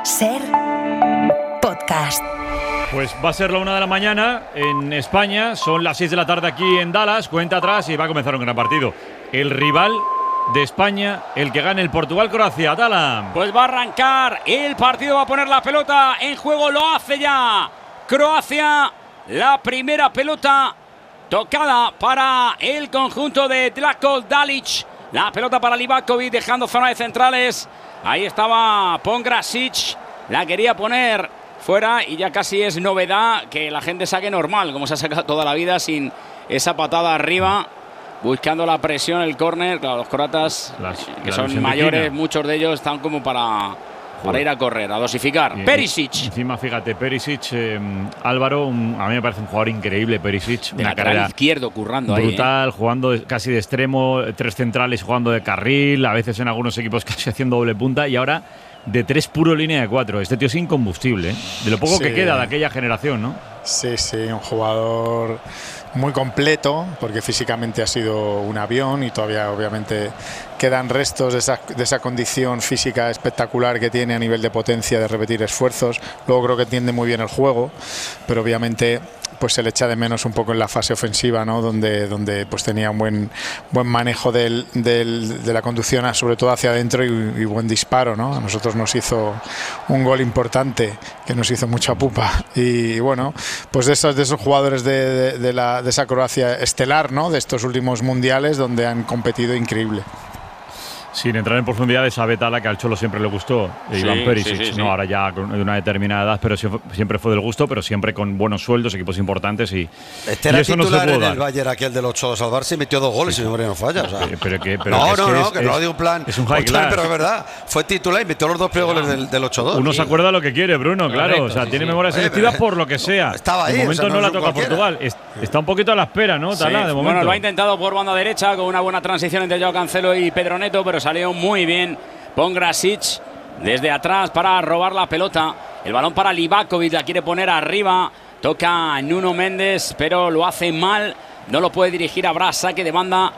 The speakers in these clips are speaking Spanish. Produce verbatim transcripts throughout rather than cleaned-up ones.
Ser podcast. Pues va a ser la una de la mañana en España, son las seis de la tarde aquí en Dallas, cuenta atrás y va a comenzar un gran partido. El rival de España, el que gane el Portugal-Croacia. Tala. Pues va a arrancar el partido, va a poner la pelota en juego, lo hace ya Croacia. La primera pelota tocada para el conjunto de Zlatko Dalic. La pelota para Livakovic, dejando zona de centrales. Ahí estaba Pongrasic, la quería poner fuera y ya casi es novedad que la gente saque normal, como se ha sacado toda la vida, sin esa patada arriba. Buscando la presión, el córner. Claro, los croatas, las, que son mayores, muchos de ellos están como para, para ir a correr, a dosificar. Y, Perisic. Encima, fíjate, Perisic, eh, Álvaro, un, a mí me parece un jugador increíble, Perisic. De una carrera izquierdo, currando brutal, ahí. Brutal, eh. jugando casi de extremo, tres centrales jugando de carril, a veces en algunos equipos casi haciendo doble punta y ahora de tres puro línea de cuatro. Este tío es incombustible, ¿eh? De lo poco sí. que queda de aquella generación, ¿no? Sí, sí, un jugador muy completo, porque físicamente ha sido un avión y todavía obviamente quedan restos de esa, de esa condición física espectacular que tiene a nivel de potencia, de repetir esfuerzos. Luego creo que entiende muy bien el juego, pero obviamente pues se le echa de menos un poco en la fase ofensiva, ¿no? Donde, donde pues tenía un buen, buen manejo del, del, de la conducción, sobre todo hacia adentro, y, y buen disparo, ¿no? A nosotros nos hizo un gol importante que nos hizo mucha pupa. Y, y bueno, pues de esos, de esos jugadores de, de, de, la, de esa Croacia estelar, ¿no? De estos últimos mundiales donde han competido increíble. Sin entrar en profundidades, sabe Tala que al Cholo siempre le gustó sí, Iván Perisic, sí, sí, sí. No, ahora ya de una determinada edad, pero siempre fue del gusto, pero siempre con buenos sueldos, equipos importantes y, este y era eso no se titular pudo en dar. el Bayern aquel del ocho dos al Barça y metió dos goles, sí. Si no me falla. O sea. pero, pero que, pero no, que es no, que no, es, que no lo digo en plan. Es un high class. Pero es verdad, fue titular y metió los dos goles del, del ocho dos. Uno sí. se acuerda lo que quiere, Bruno, claro. Correcto, o sea, sí, tiene sí. memoria selectiva por lo que sea. Estaba ahí. De momento o sea, no, no la toca cualquiera. Portugal. Está un poquito a la espera, ¿no, Tala? Sí. De momento. Bueno, lo ha intentado por banda derecha con una buena transición entre Joao Cancelo y Pedro Neto, pero salió muy bien Pongrasic desde atrás para robar la pelota. El balón para Livakovic, la quiere poner arriba. Toca Nuno Méndez, pero lo hace mal. No lo puede dirigir a Bras, saque de banda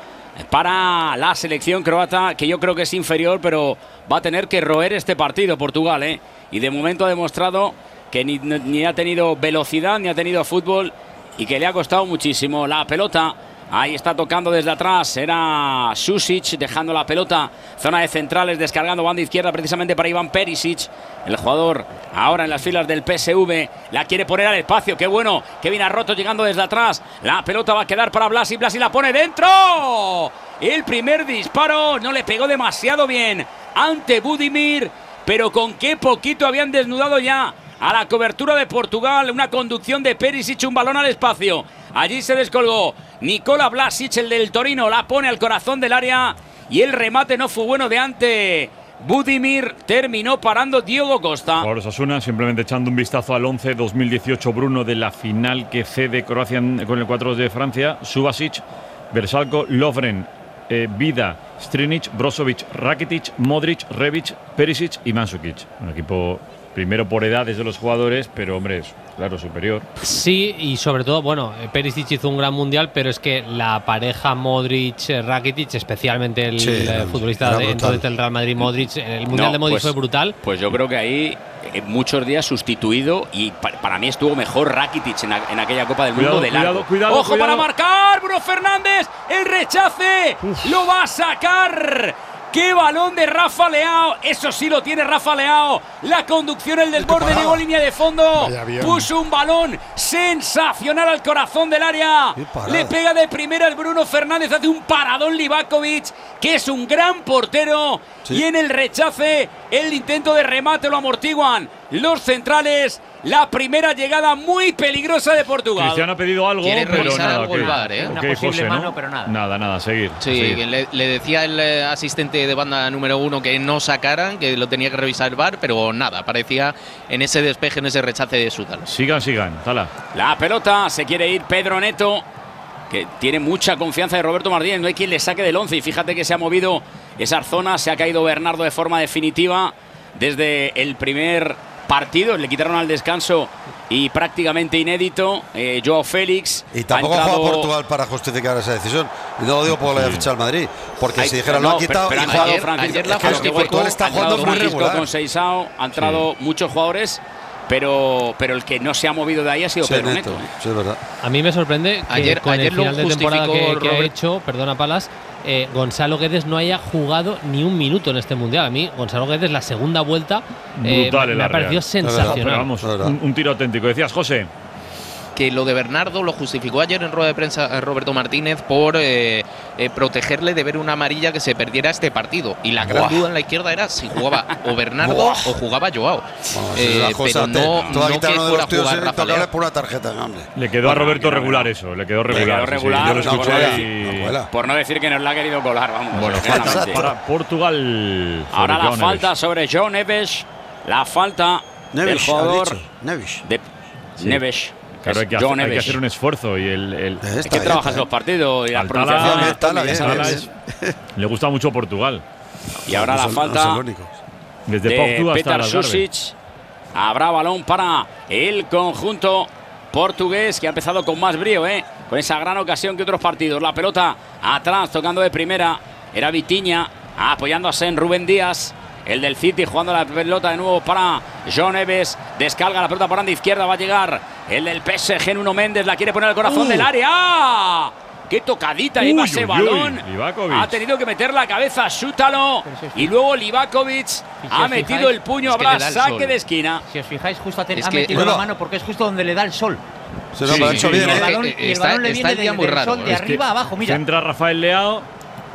para la selección croata, que yo creo que es inferior, pero va a tener que roer este partido Portugal, ¿eh? Y de momento ha demostrado que ni, ni ha tenido velocidad, ni ha tenido fútbol y que le ha costado muchísimo la pelota. Ahí está tocando desde atrás, era Susic dejando la pelota, zona de centrales, descargando banda izquierda precisamente para Iván Perisic. El jugador ahora en las filas del P S V, la quiere poner al espacio, qué bueno, Kevin Arroto llegando desde atrás. La pelota va a quedar para Blasi, Blasi la pone dentro. El primer disparo no le pegó demasiado bien ante Budimir, pero con qué poquito habían desnudado ya a la cobertura de Portugal. Una conducción de Perisic, un balón al espacio. Allí se descolgó Nikola Vlasic, el del Torino, la pone al corazón del área y el remate no fue bueno de ante Budimir. Terminó parando Diogo Costa. Por Osasuna, simplemente echando un vistazo al once dos mil dieciocho, Bruno, de la final que cede Croacia con el cuatro dos de Francia. Subasic, Vrsaljko, Lovren, eh, Vida, Strinic, Brozovic, Rakitic, Modric, Rebic, Perisic y Mandzukic. Un equipo primero por edades de los jugadores, pero hombre, es claro, superior. Sí, y sobre todo, bueno, Perisic hizo un gran mundial, pero es que la pareja Modric-Rakitic, especialmente el sí, eh, futbolista de, entonces del Real Madrid, Modric, el mundial no, de Modric pues, fue brutal. Pues yo creo que ahí en muchos días sustituido y para, para mí estuvo mejor Rakitic en, a, en aquella Copa del cuidado, Mundo de largo. Cuidado, cuidado, ¡Ojo cuidado. para marcar! Bruno Fernández, el rechace, Uf. lo va a sacar. ¡Qué balón de Rafa Leao! Eso sí lo tiene Rafa Leao. La conducción, el desborde, llegó línea de fondo. Puso un balón sensacional al corazón del área. Le pega de primera el Bruno Fernández. Hace un paradón Livakovic, que es un gran portero. Sí. Y en el rechace, el intento de remate lo amortiguan los centrales. La primera llegada muy peligrosa de Portugal. Cristiano ha pedido algo, pero nada. Algo el bar, ¿eh? Okay, Una posible José, mano, ¿no? pero nada. Nada, nada, seguir. Sí, seguir. Que le, le decía el eh, asistente de banda número uno que no sacaran, que lo tenía que revisar el bar, pero nada, aparecía en ese despeje, en ese rechace de Sutalo. Sigan, sigan, Tala. La pelota, se quiere ir Pedro Neto, que tiene mucha confianza de Roberto Martínez, no hay quien le saque del once, y fíjate que se ha movido esas zonas, se ha caído Bernardo de forma definitiva desde el primer partidos. Le quitaron al descanso y prácticamente inédito eh, Joao Félix. Y tampoco ha jugado Portugal para justificar esa decisión. Y no lo digo por la sí. ficha al Madrid, porque Hay, si dijera no, lo ha quitado. Pero, pero ayer, ayer la es que Portugal está jugando muy regular. Con Seixao han entrado sí. muchos jugadores. Pero, pero el que no se ha movido de ahí ha sido sí, Pedro Neto. ¿eh? Sí, es verdad. A mí me sorprende que ayer, con ayer el final de temporada que, que ha hecho, perdona Palas, eh, Gonzalo Guedes no haya jugado ni un minuto en este Mundial. A mí, Gonzalo Guedes, la segunda vuelta, eh, me, me ha parecido sensacional. Pero vamos, un, un tiro auténtico. Decías, José. Que lo de Bernardo lo justificó ayer en rueda de prensa Roberto Martínez por eh, eh, protegerle de ver una amarilla que se perdiera este partido. Y la gran Buah. duda en la izquierda era si jugaba o Bernardo Buah. o jugaba Joao. Bueno, eh, pero no, no que fuera a jugar Rafael por una tarjeta. No, le quedó a Roberto regular eso, le quedó regular. Le quedó regular sí, yo lo escuché no, y... no, por no decir que nos la ha querido colar, vamos. Bueno, falta para Portugal. Ahora la falta Neves. sobre João Neves. La falta Neves, del jugador Neves. de sí. Neves. Claro, hay que, hacer, hay que hacer un esfuerzo y el, el es que trabajas los partidos y las pronunciaciones. Le gusta mucho Portugal. Y ahora la falta desde de Petar Sušić. Habrá balón para el conjunto portugués que ha empezado con más brío, ¿eh? Con esa gran ocasión que otros partidos. La pelota atrás, tocando de primera. Era Vitinha apoyándose en Rubén Díaz. El del City jugando la pelota de nuevo para João Neves. Descarga la pelota por banda izquierda. Va a llegar el del P S G, Nuno Méndez. La quiere poner al corazón uh. del área. ¡Ah! ¡Qué tocadita iba ese balón! Livakovic. Ha tenido que meter la cabeza, Šutalo. Y luego Livakovic si ha metido fijáis, el puño. Habrá saque de esquina. Si os fijáis, justo ha, es ha que, metido bueno, la mano porque es justo donde le da el sol. Se lo sí, ha hecho sí, bien. Y el ¿eh? balón, y el está, balón le viene de, muy del raro, sol de arriba a abajo. Mira. Entra Rafael Leao.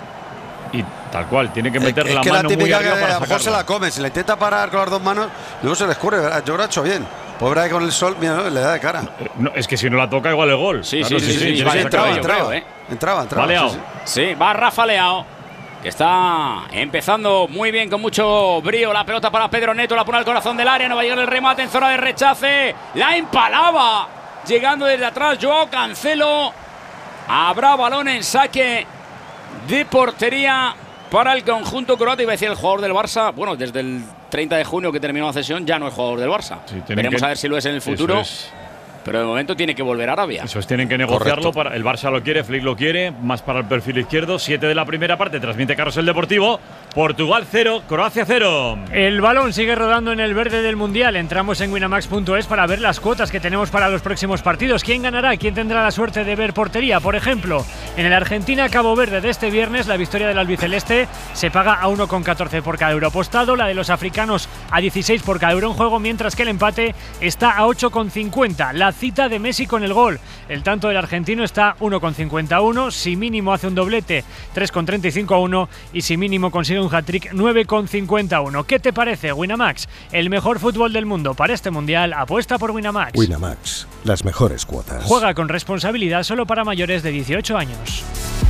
Y tal cual, tiene que meter es, la es que mano la muy arriba que para a lo mejor se la come, si la intenta parar con las dos manos, luego se le escurre. Yo lo he hecho bien. Pobre ahí con el sol, mira, ¿no? Le da de cara. No, es que si no la toca, igual el gol. Sí, claro, sí, sí, sí, sí, sí, sí, sí, entraba, yo entraba, creo, ¿eh? entraba, entraba. Va Leao. Sí, sí. sí, va Rafa Leao, que está empezando muy bien, con mucho brío. La pelota para Pedro Neto, la pone al corazón del área, no va a llegar el remate en zona de rechace. La empalaba, llegando desde atrás Joao Cancelo. Habrá balón en saque de portería para el conjunto croata. Iba a decir el jugador del Barça. Bueno, desde el treinta de junio que terminó la cesión ya no es jugador del Barça. Sí, veremos que, a ver si lo es en el futuro. Es. Pero de momento tiene que volver a Arabia. Eso es, tienen que negociarlo. Para, el Barça lo quiere, Flick lo quiere, más para el perfil izquierdo. Siete de la primera parte, transmite Carrusel Deportivo. Portugal cero, Croacia cero. El balón sigue rodando en el verde del Mundial. Entramos en winamax punto es para ver las cuotas que tenemos para los próximos partidos. ¿Quién ganará? ¿Quién tendrá la suerte de ver portería? Por ejemplo, en el Argentina-Cabo Verde de este viernes, la victoria del albiceleste se paga a uno coma catorce por cada euro apostado. La de los africanos a dieciséis por cada euro en juego, mientras que el empate está a ocho coma cincuenta. La cita de Messi con el gol. El tanto del argentino está uno coma cincuenta y uno. Si mínimo hace un doblete, tres coma treinta y cinco a uno. Y si mínimo consigue un hat-trick, nueve coma cincuenta y uno. ¿Qué te parece, Winamax? El mejor fútbol del mundo para este mundial. Apuesta por Winamax. Winamax, las mejores cuotas. Juega con responsabilidad, solo para mayores de dieciocho años.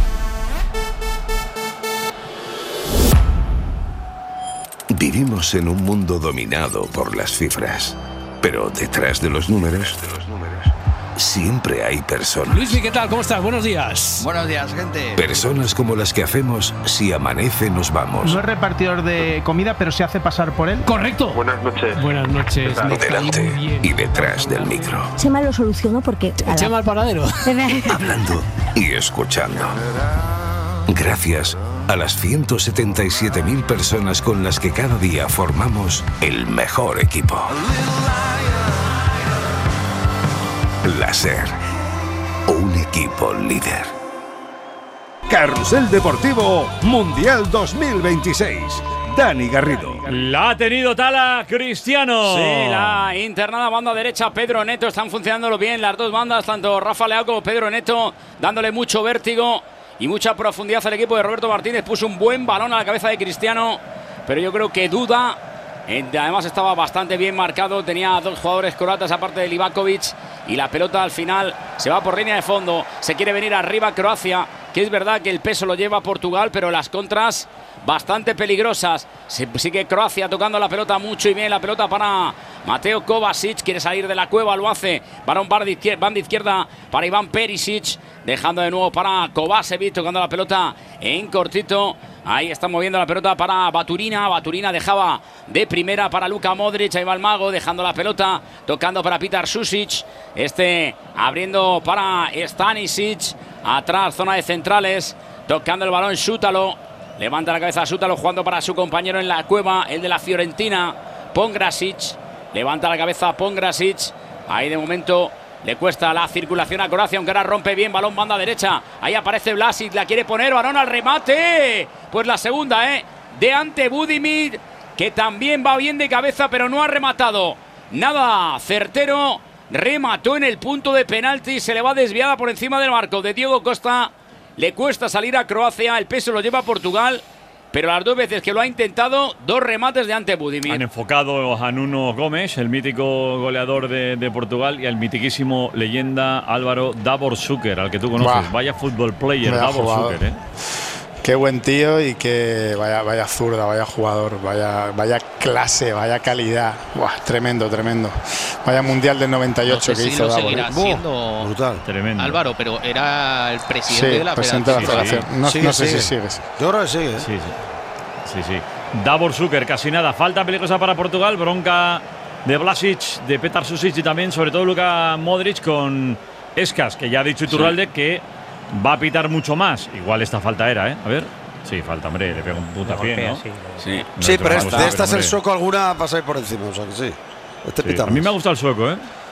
Vivimos en un mundo dominado por las cifras, pero detrás de los números, de los números siempre hay personas. Luismi, ¿qué tal? ¿Cómo estás? Buenos días. Buenos días, gente. Personas como las que hacemos si amanece nos vamos. No es repartidor de comida, pero se hace pasar por él. Correcto. Buenas noches. Buenas noches. Delante y detrás del micro. Chema lo solucionó porque... Chema al paradero. Hablando y escuchando. Gracias a las ciento setenta y siete mil personas con las que cada día formamos el mejor equipo. La SER, un equipo líder. Carrusel Deportivo Mundial dos mil veintiséis. Dani Garrido. La ha tenido Tala Cristiano. Sí, la internada banda derecha Pedro Neto. Están funcionándolo bien las dos bandas, tanto Rafa Leao como Pedro Neto, dándole mucho vértigo y mucha profundidad al equipo de Roberto Martínez. Puso un buen balón a la cabeza de Cristiano, pero yo creo que duda. Además estaba bastante bien marcado, tenía dos jugadores croatas aparte de Livakovic, y la pelota al final se va por línea de fondo. Se quiere venir arriba Croacia, que es verdad que el peso lo lleva Portugal, pero las contras bastante peligrosas. Se, sigue Croacia tocando la pelota mucho y bien. La pelota para Mateo Kovacic. Quiere salir de la cueva, lo hace. Balón banda izquierda, banda izquierda para Iván Perisic. Dejando de nuevo para Kovacevic, tocando la pelota en cortito. Ahí está moviendo la pelota para Baturina. Baturina dejaba de primera para Luka Modric. Ahí va el mago dejando la pelota. Tocando para Petar Susic. Este abriendo para Stanisic. Atrás, zona de centrales. Tocando el balón Sútalo. Levanta la cabeza Sútalo jugando para su compañero en la cueva. El de la Fiorentina. Pongrasic. Levanta la cabeza Pongrasic. Ahí de momento le cuesta la circulación a Croacia, aunque ahora rompe bien, balón banda derecha. Ahí aparece Vlasic, la quiere poner, balón al remate. Pues la segunda, ¿eh? De Ante Budimir, que también va bien de cabeza, pero no ha rematado. Nada certero, remató en el punto de penalti, se le va desviada por encima del marco de Diego Costa. Le cuesta salir a Croacia, el peso lo lleva a Portugal. Pero las dos veces que lo ha intentado, dos remates de Ante Budimir. Han enfocado a Nuno Gomes, el mítico goleador de, de Portugal, y al mitiquísimo leyenda Álvaro Davor Šuker, al que tú conoces. Bah, vaya fútbol player, Davor Šuker, ¿eh? Qué buen tío y qué vaya, vaya zurda, vaya jugador, vaya, vaya clase, vaya calidad. Buah, tremendo, tremendo. Vaya mundial del noventa y ocho no sé que si hizo lo Davor. seguirá siendo brutal, tremendo. Álvaro, pero era el presidente sí, de la presidente federación. De la federación. No, sigue, no sé sigue. si sigues. Yo creo que sigue. ¿eh? Sí, sí. sí, sí. Davor Šuker, casi nada. Falta peligrosa para Portugal. Bronca de Vlasic, de Petar Susic y también, sobre todo, Luka Modric con Escas, que ya ha dicho Iturralde sí. que va a pitar mucho más. Igual esta falta era, ¿eh? A ver. Sí, falta, hombre, le pega un puntapié, ¿no? Sí, sí. No sí pero es, de estas el sueco alguna pasa ahí por encima, o sea que sí. Este sí. A mí me ha gustado el sueco, ¿eh?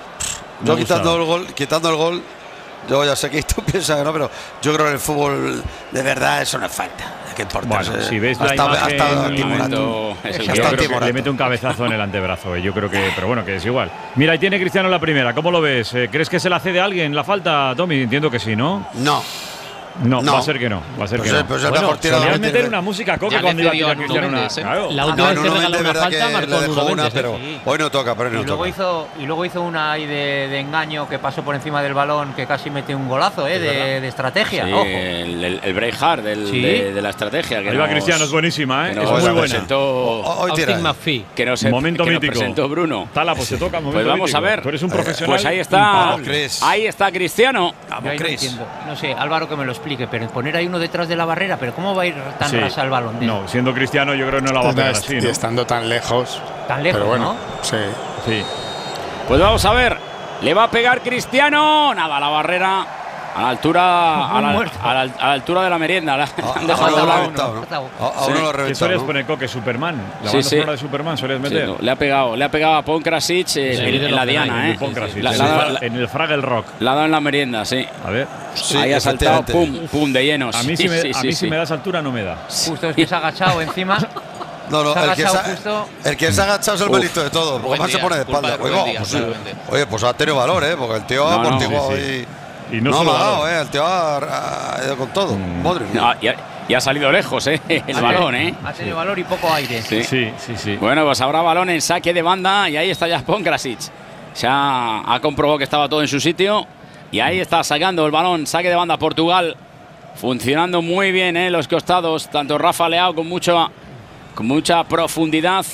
Me yo quitando el gol, quitando el gol, yo ya sé que tú piensas que no, pero yo creo que en el fútbol de verdad eso no es falta. ¿Qué importa? Bueno, eh, si ves la hasta, imagen, hasta, momento, es el yo creo que le mete un cabezazo en el antebrazo, eh. yo creo que, pero bueno, que es igual. Mira, ahí tiene Cristiano la primera, ¿cómo lo ves? Eh, ¿Crees que se la cede a alguien la falta, Tommy? Entiendo que sí, ¿no? No. No, no, va a ser que no. Va a ser pues que es, no. pues bueno, solían meter una música coca cuando iba a tirar Cristiano una. Claro. La última vez que regaló una falta marcó Nuno Mendes, pero sí. Hoy no toca, pero hoy no y luego toca. Hizo, y luego hizo una ahí de, de engaño que pasó por encima del balón que casi mete un golazo, ¿eh? De, de estrategia. Sí, ojo. El, el, el Braveheart del, ¿Sí? de, de la estrategia. Que ahí va Cristiano, es buenísima, ¿eh? Es muy buena. Presentó, hoy tira. Que nos, momento que mítico. Nos presentó Bruno. Tala, pues se toca. Pues vamos mítico. a ver. Tú eres un profesional. Pues ahí está. Ahí está Cristiano. Vamos, no, entiendo. No sé, Álvaro que me lo explique, pero poner ahí uno detrás de la barrera. Pero ¿cómo va a ir tan sí. rasa el balón? ¿Eh? No, siendo Cristiano yo creo que no la va a pegar así, ¿no? Y estando tan lejos. Tan lejos, pero bueno, ¿no? Sí. sí. Pues vamos a ver. Le va a pegar Cristiano. Nada, la barrera a la altura a la, a la, a la altura de la merienda. La, ah, han dejado a, a, ¿no? a, a uno lo reventado. ¿Qué sueles poner, Coque? Superman. La sí, banda sí. sonora de Superman sueles meter. Sí, no, le ha pegado, le ha pegado a Pongrasic eh, en, en la diana, ¿eh? Sí, la, la, la, en el Fraggle Rock. La ha dado en la merienda, sí. A ver. Sí, ahí ha saltado, pum, pum, de llenos. A mí si me, sí, a sí, mí sí. si me das altura no me da. Justo es que se ha agachado encima. No, no, el que, se, justo... el que se ha agachado es el malito de todo, porque más se pone de espalda. Oye, día, pues, oye, pues ha tenido valor, ¿eh? Porque el tío ha amortiguado no, sí, sí. y. Y no, no solo ha dado, ¿eh? El tío ha, ha ido con todo. Mm. Modric. No, y, ha, y ha salido lejos, ¿eh? El ha balón, ¿eh? Ha tenido valor y poco aire. Sí, sí, sí. sí. Bueno, pues habrá balón en saque de banda y ahí está ya Pongrasic. Se ha, ha comprobado que estaba todo en su sitio y ahí está sacando el balón, saque de banda Portugal. Funcionando muy bien, ¿eh? Los costados, tanto Rafa Leao con mucha, con mucha profundidad,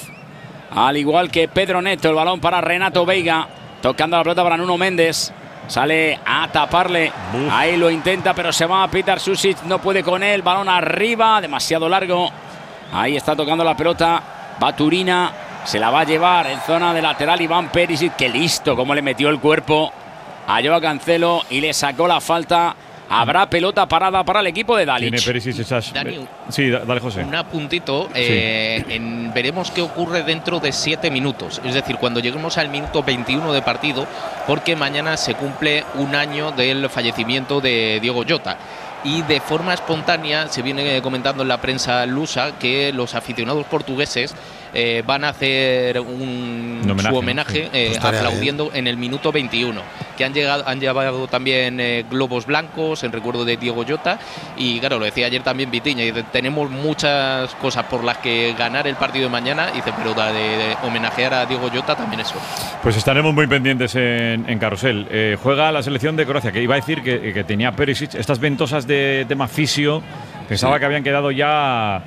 al igual que Pedro Neto. El balón para Renato Veiga, tocando la pelota para Nuno Mendes. Sale a taparle. Uf. Ahí lo intenta, pero se va a Petar Susic. No puede con él. Balón arriba, demasiado largo. Ahí está tocando la pelota Baturina. Se la va a llevar en zona de lateral Iván Perisic. Qué listo, cómo le metió el cuerpo a Joao Cancelo y le sacó la falta. Habrá pelota parada para el equipo de Dalic. Tiene Perisic esas... Dani, sí, dale, José. Un apuntito. Eh, sí. en, veremos qué ocurre dentro de siete minutos. Es decir, cuando lleguemos al minuto veintiuno de partido, porque mañana se cumple un año del fallecimiento de Diogo Jota. Y de forma espontánea se viene comentando en la prensa lusa que los aficionados portugueses eh, van a hacer un, un homenaje, su homenaje sí. eh, aplaudiendo bien. En el minuto veintiuno. Que han llegado, han llevado también eh, globos blancos en recuerdo de Diogo Jota. Y claro, lo decía ayer también Vitiña, y tenemos muchas cosas por las que ganar el partido de mañana. Y dice, pero de, de homenajear a Diogo Jota también eso. Pues estaremos muy pendientes en, en Carrusel. Eh, juega la selección de Croacia, que iba a decir que, que tenía Perisic estas ventosas de tema fisio. Pensaba sí. que habían quedado ya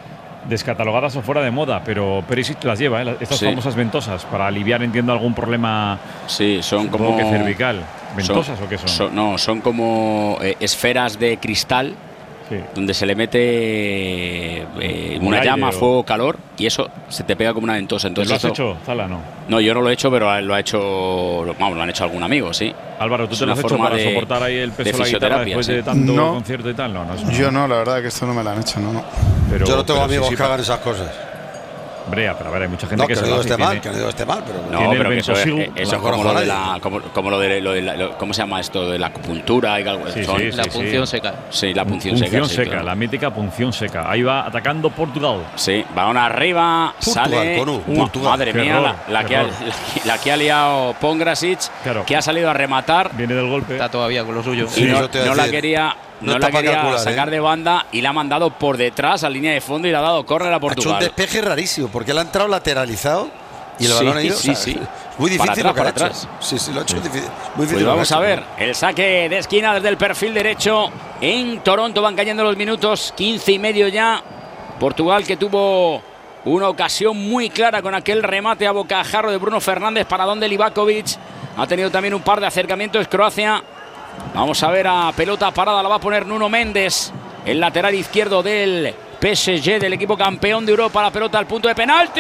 descatalogadas o fuera de moda, pero Perisic las lleva, ¿eh? Estas sí. famosas ventosas, para aliviar, entiendo, algún problema. Sí, son como que cervical. ¿Ventosas son, o qué son? son? No, son como eh, esferas de cristal. Sí. Donde se le mete eh, una llama, o... fuego, calor, y eso se te pega como una ventosa. Entonces ¿Lo has eso... hecho, Zala, no? No, yo no lo he hecho, pero lo ha hecho, vamos, lo han hecho algún amigo, sí. Álvaro, ¿tú te lo has hecho para de, soportar ahí el peso de la guitarra después sí. de tanto no. concierto y tal? No, no, yo no, la verdad que esto no me lo han hecho, no, no. Pero, yo no tengo amigos sí, sí, que hagan esas cosas. Brea, pero a ver, hay mucha gente no, que, que se no lo esté tiene, mal, que no digo esté mal, pero no, pero que eso es, eso es como lo de la, como, como lo de, lo de la, lo, ¿cómo se llama esto? De la acupuntura y algo. Sí, son, sí, la sí, punción sí. seca. Sí, la punción, punción seca. seca, sí, claro. La mítica punción seca. Ahí va atacando Portugal. Sí, balón arriba, Portugal, sale. con un, Uh, Portugal. Madre Qué mía, error, la, la, que ha, la, la que ha liado Pongrasic, claro. que ha salido a rematar. Viene del golpe. Está todavía con lo suyo. Sí, y no, no la quería. No, no la quería calcular, sacar ¿eh? de banda y la ha mandado por detrás a línea de fondo y le ha dado córner a Portugal. Ha hecho un despeje rarísimo porque le ha entrado lateralizado y el sí, balón ha ido. Sí, o sea, sí. Es muy difícil para atrás, lo que ha para hecho. atrás. Sí, sí, lo ha hecho sí. difícil. Muy difícil pues vamos a ver el saque de esquina desde el perfil derecho en Toronto. Van cayendo los minutos, quince y medio ya. Portugal, que tuvo una ocasión muy clara con aquel remate a bocajarro de Bruno Fernández para donde Livakovic. Ha tenido también un par de acercamientos Croacia. Vamos a ver a pelota parada, la va a poner Nuno Méndez, el lateral izquierdo del P S G, del equipo campeón de Europa. La pelota al punto de penalti.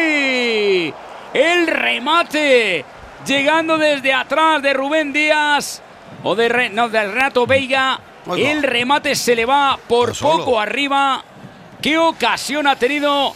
El remate llegando desde atrás de Rubén Díaz o de, Re, no, de Renato Veiga. El remate se le va por poco arriba. ¿Qué ocasión ha tenido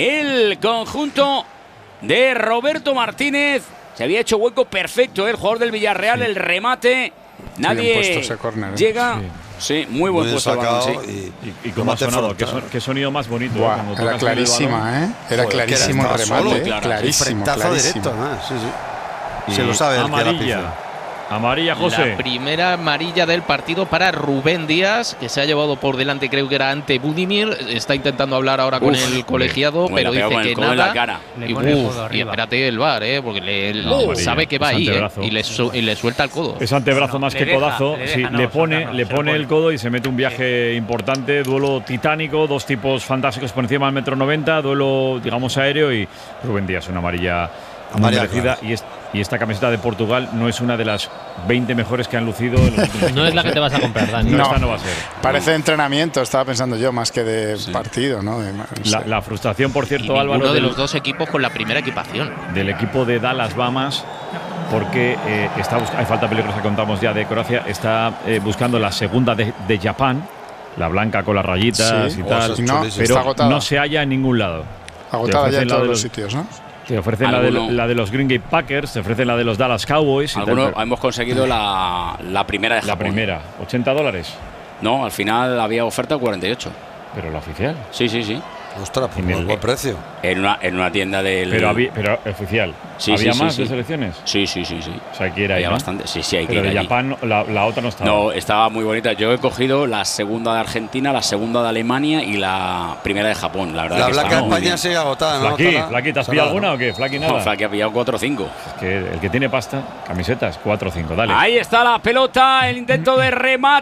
el conjunto de Roberto Martínez? Se había hecho hueco perfecto el jugador del Villarreal, sí. El remate. Nadie corner, ¿eh? llega. Sí. sí, muy buen muy puesto balón, sí. Y, y, y cómo ha sonado, qué, son, qué sonido más bonito. Buah, ¿eh? Era clarísima, ¿eh? Era Joder, clarísimo el remate. Solo, claro. Clarísimo, clarísimo. Directo, ¿no? Sí, sí. Y se lo sabe el amarilla. Amarilla, José. La primera amarilla del partido para Rubén Díaz, que se ha llevado por delante, creo que era ante Budimir. Está intentando hablar ahora Uf, con el colegiado, pero dice que nada. La cara. Y, uf, y espérate el V A R, ¿eh? Porque le, no, sabe que va ahí, ¿eh? y, le su, y le suelta el codo. Es antebrazo no, más que deja, codazo. Le, deja, sí, no, le pone, no, le pone el codo y se mete un viaje sí. importante. Duelo titánico, dos tipos fantásticos por encima del metro noventa. Duelo, digamos, aéreo. Y Rubén Díaz, una amarilla muy merecida. Y es, Y esta camiseta de Portugal no es una de las veinte mejores que han lucido en los últimos No es la que te vas a comprar, Dani. No, no, esta no va a ser. Parece de entrenamiento, estaba pensando yo, más que de sí. partido, ¿no? De, no la, la frustración, por cierto, y Álvaro. Uno de del, los dos equipos con la primera equipación. Del equipo de Dallas Bahamas, porque eh, está hay falta peligrosa que contamos ya de Croacia, está eh, buscando la segunda de, de Japón, la blanca con las rayitas sí. y tal, oh, no, pero no se halla en ningún lado. Agotada ya en todos los sitios, ¿no? Te ofrecen la de, la de los Green Gate Packers, te ofrecen la de los Dallas Cowboys. Algunos hemos conseguido la, la primera de Japón. La primera, ochenta dólares. No, al final había oferta cuarenta y ocho. ¿Pero la oficial? Sí, sí, sí. Ostras, pues muy buen precio. En una, en una tienda del… Pero, había, pero oficial. Sí, ¿Había sí, más sí, de sí. selecciones? Sí, sí, sí, sí. O sea, hay que ir ahí, había ¿no? bastante. Sí, sí, hay que pero ir de allí. Japón, la, la otra no estaba. No, estaba muy bonita. Yo he cogido la segunda de Argentina, la segunda de Alemania y la primera de Japón. La verdad la que blanca de España sigue agotada, ¿no? Flaqui, Flaqui, ¿te has pillado alguna o qué? Flaqui, nada. No, Flaqui ha pillado cuatro o cinco. Es que el que tiene pasta, camisetas, cuatro o cinco, dale. Ahí está la pelota, el intento de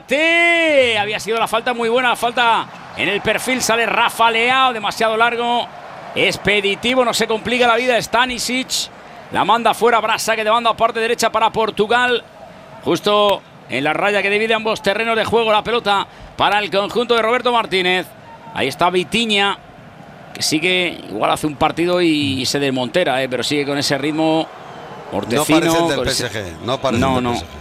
remate. Había sido la falta muy buena, la falta en el perfil, sale Rafa Leao, demasiado largo. Expeditivo, no se complica la vida. Stanisic la manda fuera, habrá saque de banda a parte derecha para Portugal. Justo en la raya que divide ambos terrenos de juego, la pelota para el conjunto de Roberto Martínez. Ahí está Vitinha, que sigue, igual hace un partido y, y se desmontera, eh, pero sigue con ese ritmo mortecino. No parece el del P S G, ese... no parece no, el del no. P S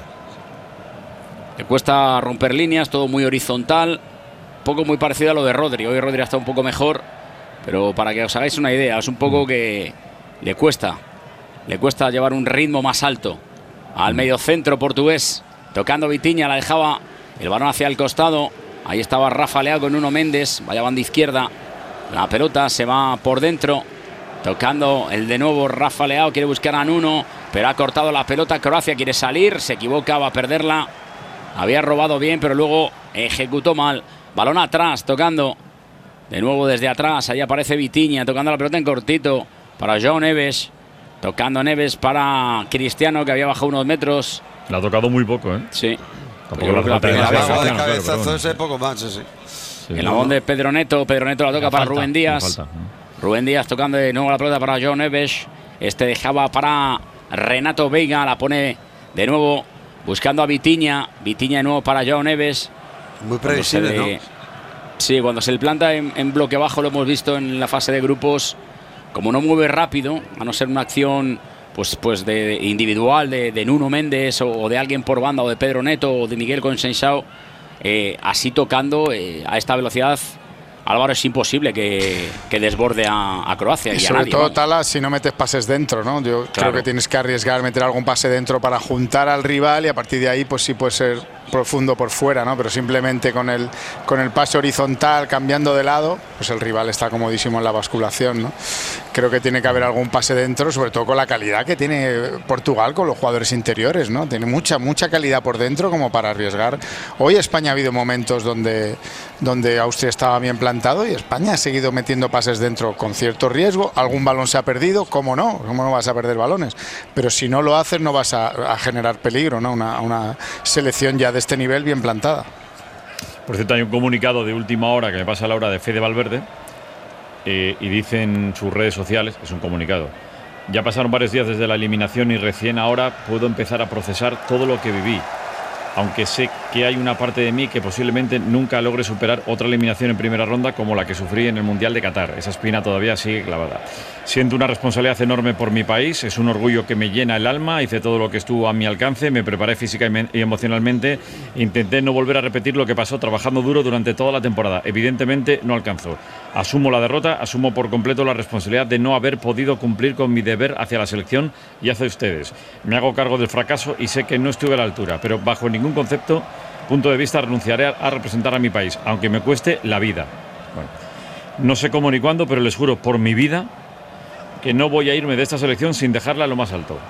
G. Le cuesta romper líneas, todo muy horizontal, un poco muy parecido a lo de Rodri. Hoy Rodri está un poco mejor, pero para que os hagáis una idea, es un poco que le cuesta, le cuesta llevar un ritmo más alto al mediocentro portugués. Tocando Vitinha, la dejaba el balón hacia el costado. Ahí estaba Rafa Leao con Nuno Méndez, vaya banda izquierda. La pelota se va por dentro, tocando el de nuevo Rafa Leao, quiere buscar a Nuno, pero ha cortado la pelota. Croacia quiere salir, se equivoca, va a perderla. Había robado bien, pero luego ejecutó mal. Balón atrás, tocando de nuevo desde atrás. Ahí aparece Vitinha, tocando la pelota en cortito para João Neves. Tocando Neves para Cristiano, que había bajado unos metros. Le ha tocado muy poco, ¿eh? Sí. Tampoco la, la primera vez. De cabezazo ese poco más, sí. Sí, Sí, el labón de Pedro Neto. Pedro Neto la toca la para falta, Rubén Díaz. ¿No? Rubén Díaz tocando de nuevo la pelota para Joao Neves. Este dejaba para Renato Veiga. La pone de nuevo buscando a Vitinha. Vitinha de nuevo para Joao Neves. Muy previsible, le, ¿no? Sí, cuando se le planta en, en bloque bajo, lo hemos visto en la fase de grupos, como no mueve rápido, a no ser una acción pues, pues de, de individual de, de Nuno Méndez o, o de alguien por banda o de Pedro Neto o de Miguel Consensao, eh, así tocando eh, a esta velocidad, Álvaro, es imposible que, que desborde a, a Croacia. Y, y sobre a nadie, todo, ¿no? Tala, si no metes pases dentro, ¿no? Yo claro. creo que tienes que arriesgar meter algún pase dentro para juntar al rival y a partir de ahí, pues sí puede ser profundo por fuera, ¿no? Pero simplemente con el, con el pase horizontal, cambiando de lado, pues el rival está comodísimo en la basculación, ¿no? Creo que tiene que haber algún pase dentro, sobre todo con la calidad que tiene Portugal con los jugadores interiores, ¿no? Tiene mucha, mucha calidad por dentro como para arriesgar. Hoy España ha habido momentos donde, donde Austria estaba bien plantado y España ha seguido metiendo pases dentro con cierto riesgo. Algún balón se ha perdido, ¿cómo no? ¿Cómo no vas a perder balones? Pero si no lo haces no vas a, a generar peligro, ¿no? Una, una selección ya de este nivel bien plantada. Por cierto, hay un comunicado de última hora que me pasa a la hora de Fede Valverde eh, y dice en sus redes sociales, es un comunicado: ya pasaron varios días desde la eliminación y recién ahora puedo empezar a procesar todo lo que viví, aunque sé que hay una parte de mí que posiblemente nunca logre superar otra eliminación en primera ronda como la que sufrí en el Mundial de Qatar. Esa espina todavía sigue clavada. Siento una responsabilidad enorme por mi país, es un orgullo que me llena el alma, hice todo lo que estuvo a mi alcance, me preparé física y emocionalmente, intenté no volver a repetir lo que pasó trabajando duro durante toda la temporada. Evidentemente no alcanzó. Asumo la derrota, asumo por completo la responsabilidad de no haber podido cumplir con mi deber hacia la selección y hacia ustedes. Me hago cargo del fracaso y sé que no estuve a la altura, pero bajo ningún concepto, punto de vista, renunciaré a representar a mi país, aunque me cueste la vida. Bueno, no sé cómo ni cuándo, pero les juro por mi vida que no voy a irme de esta selección sin dejarla a lo más alto.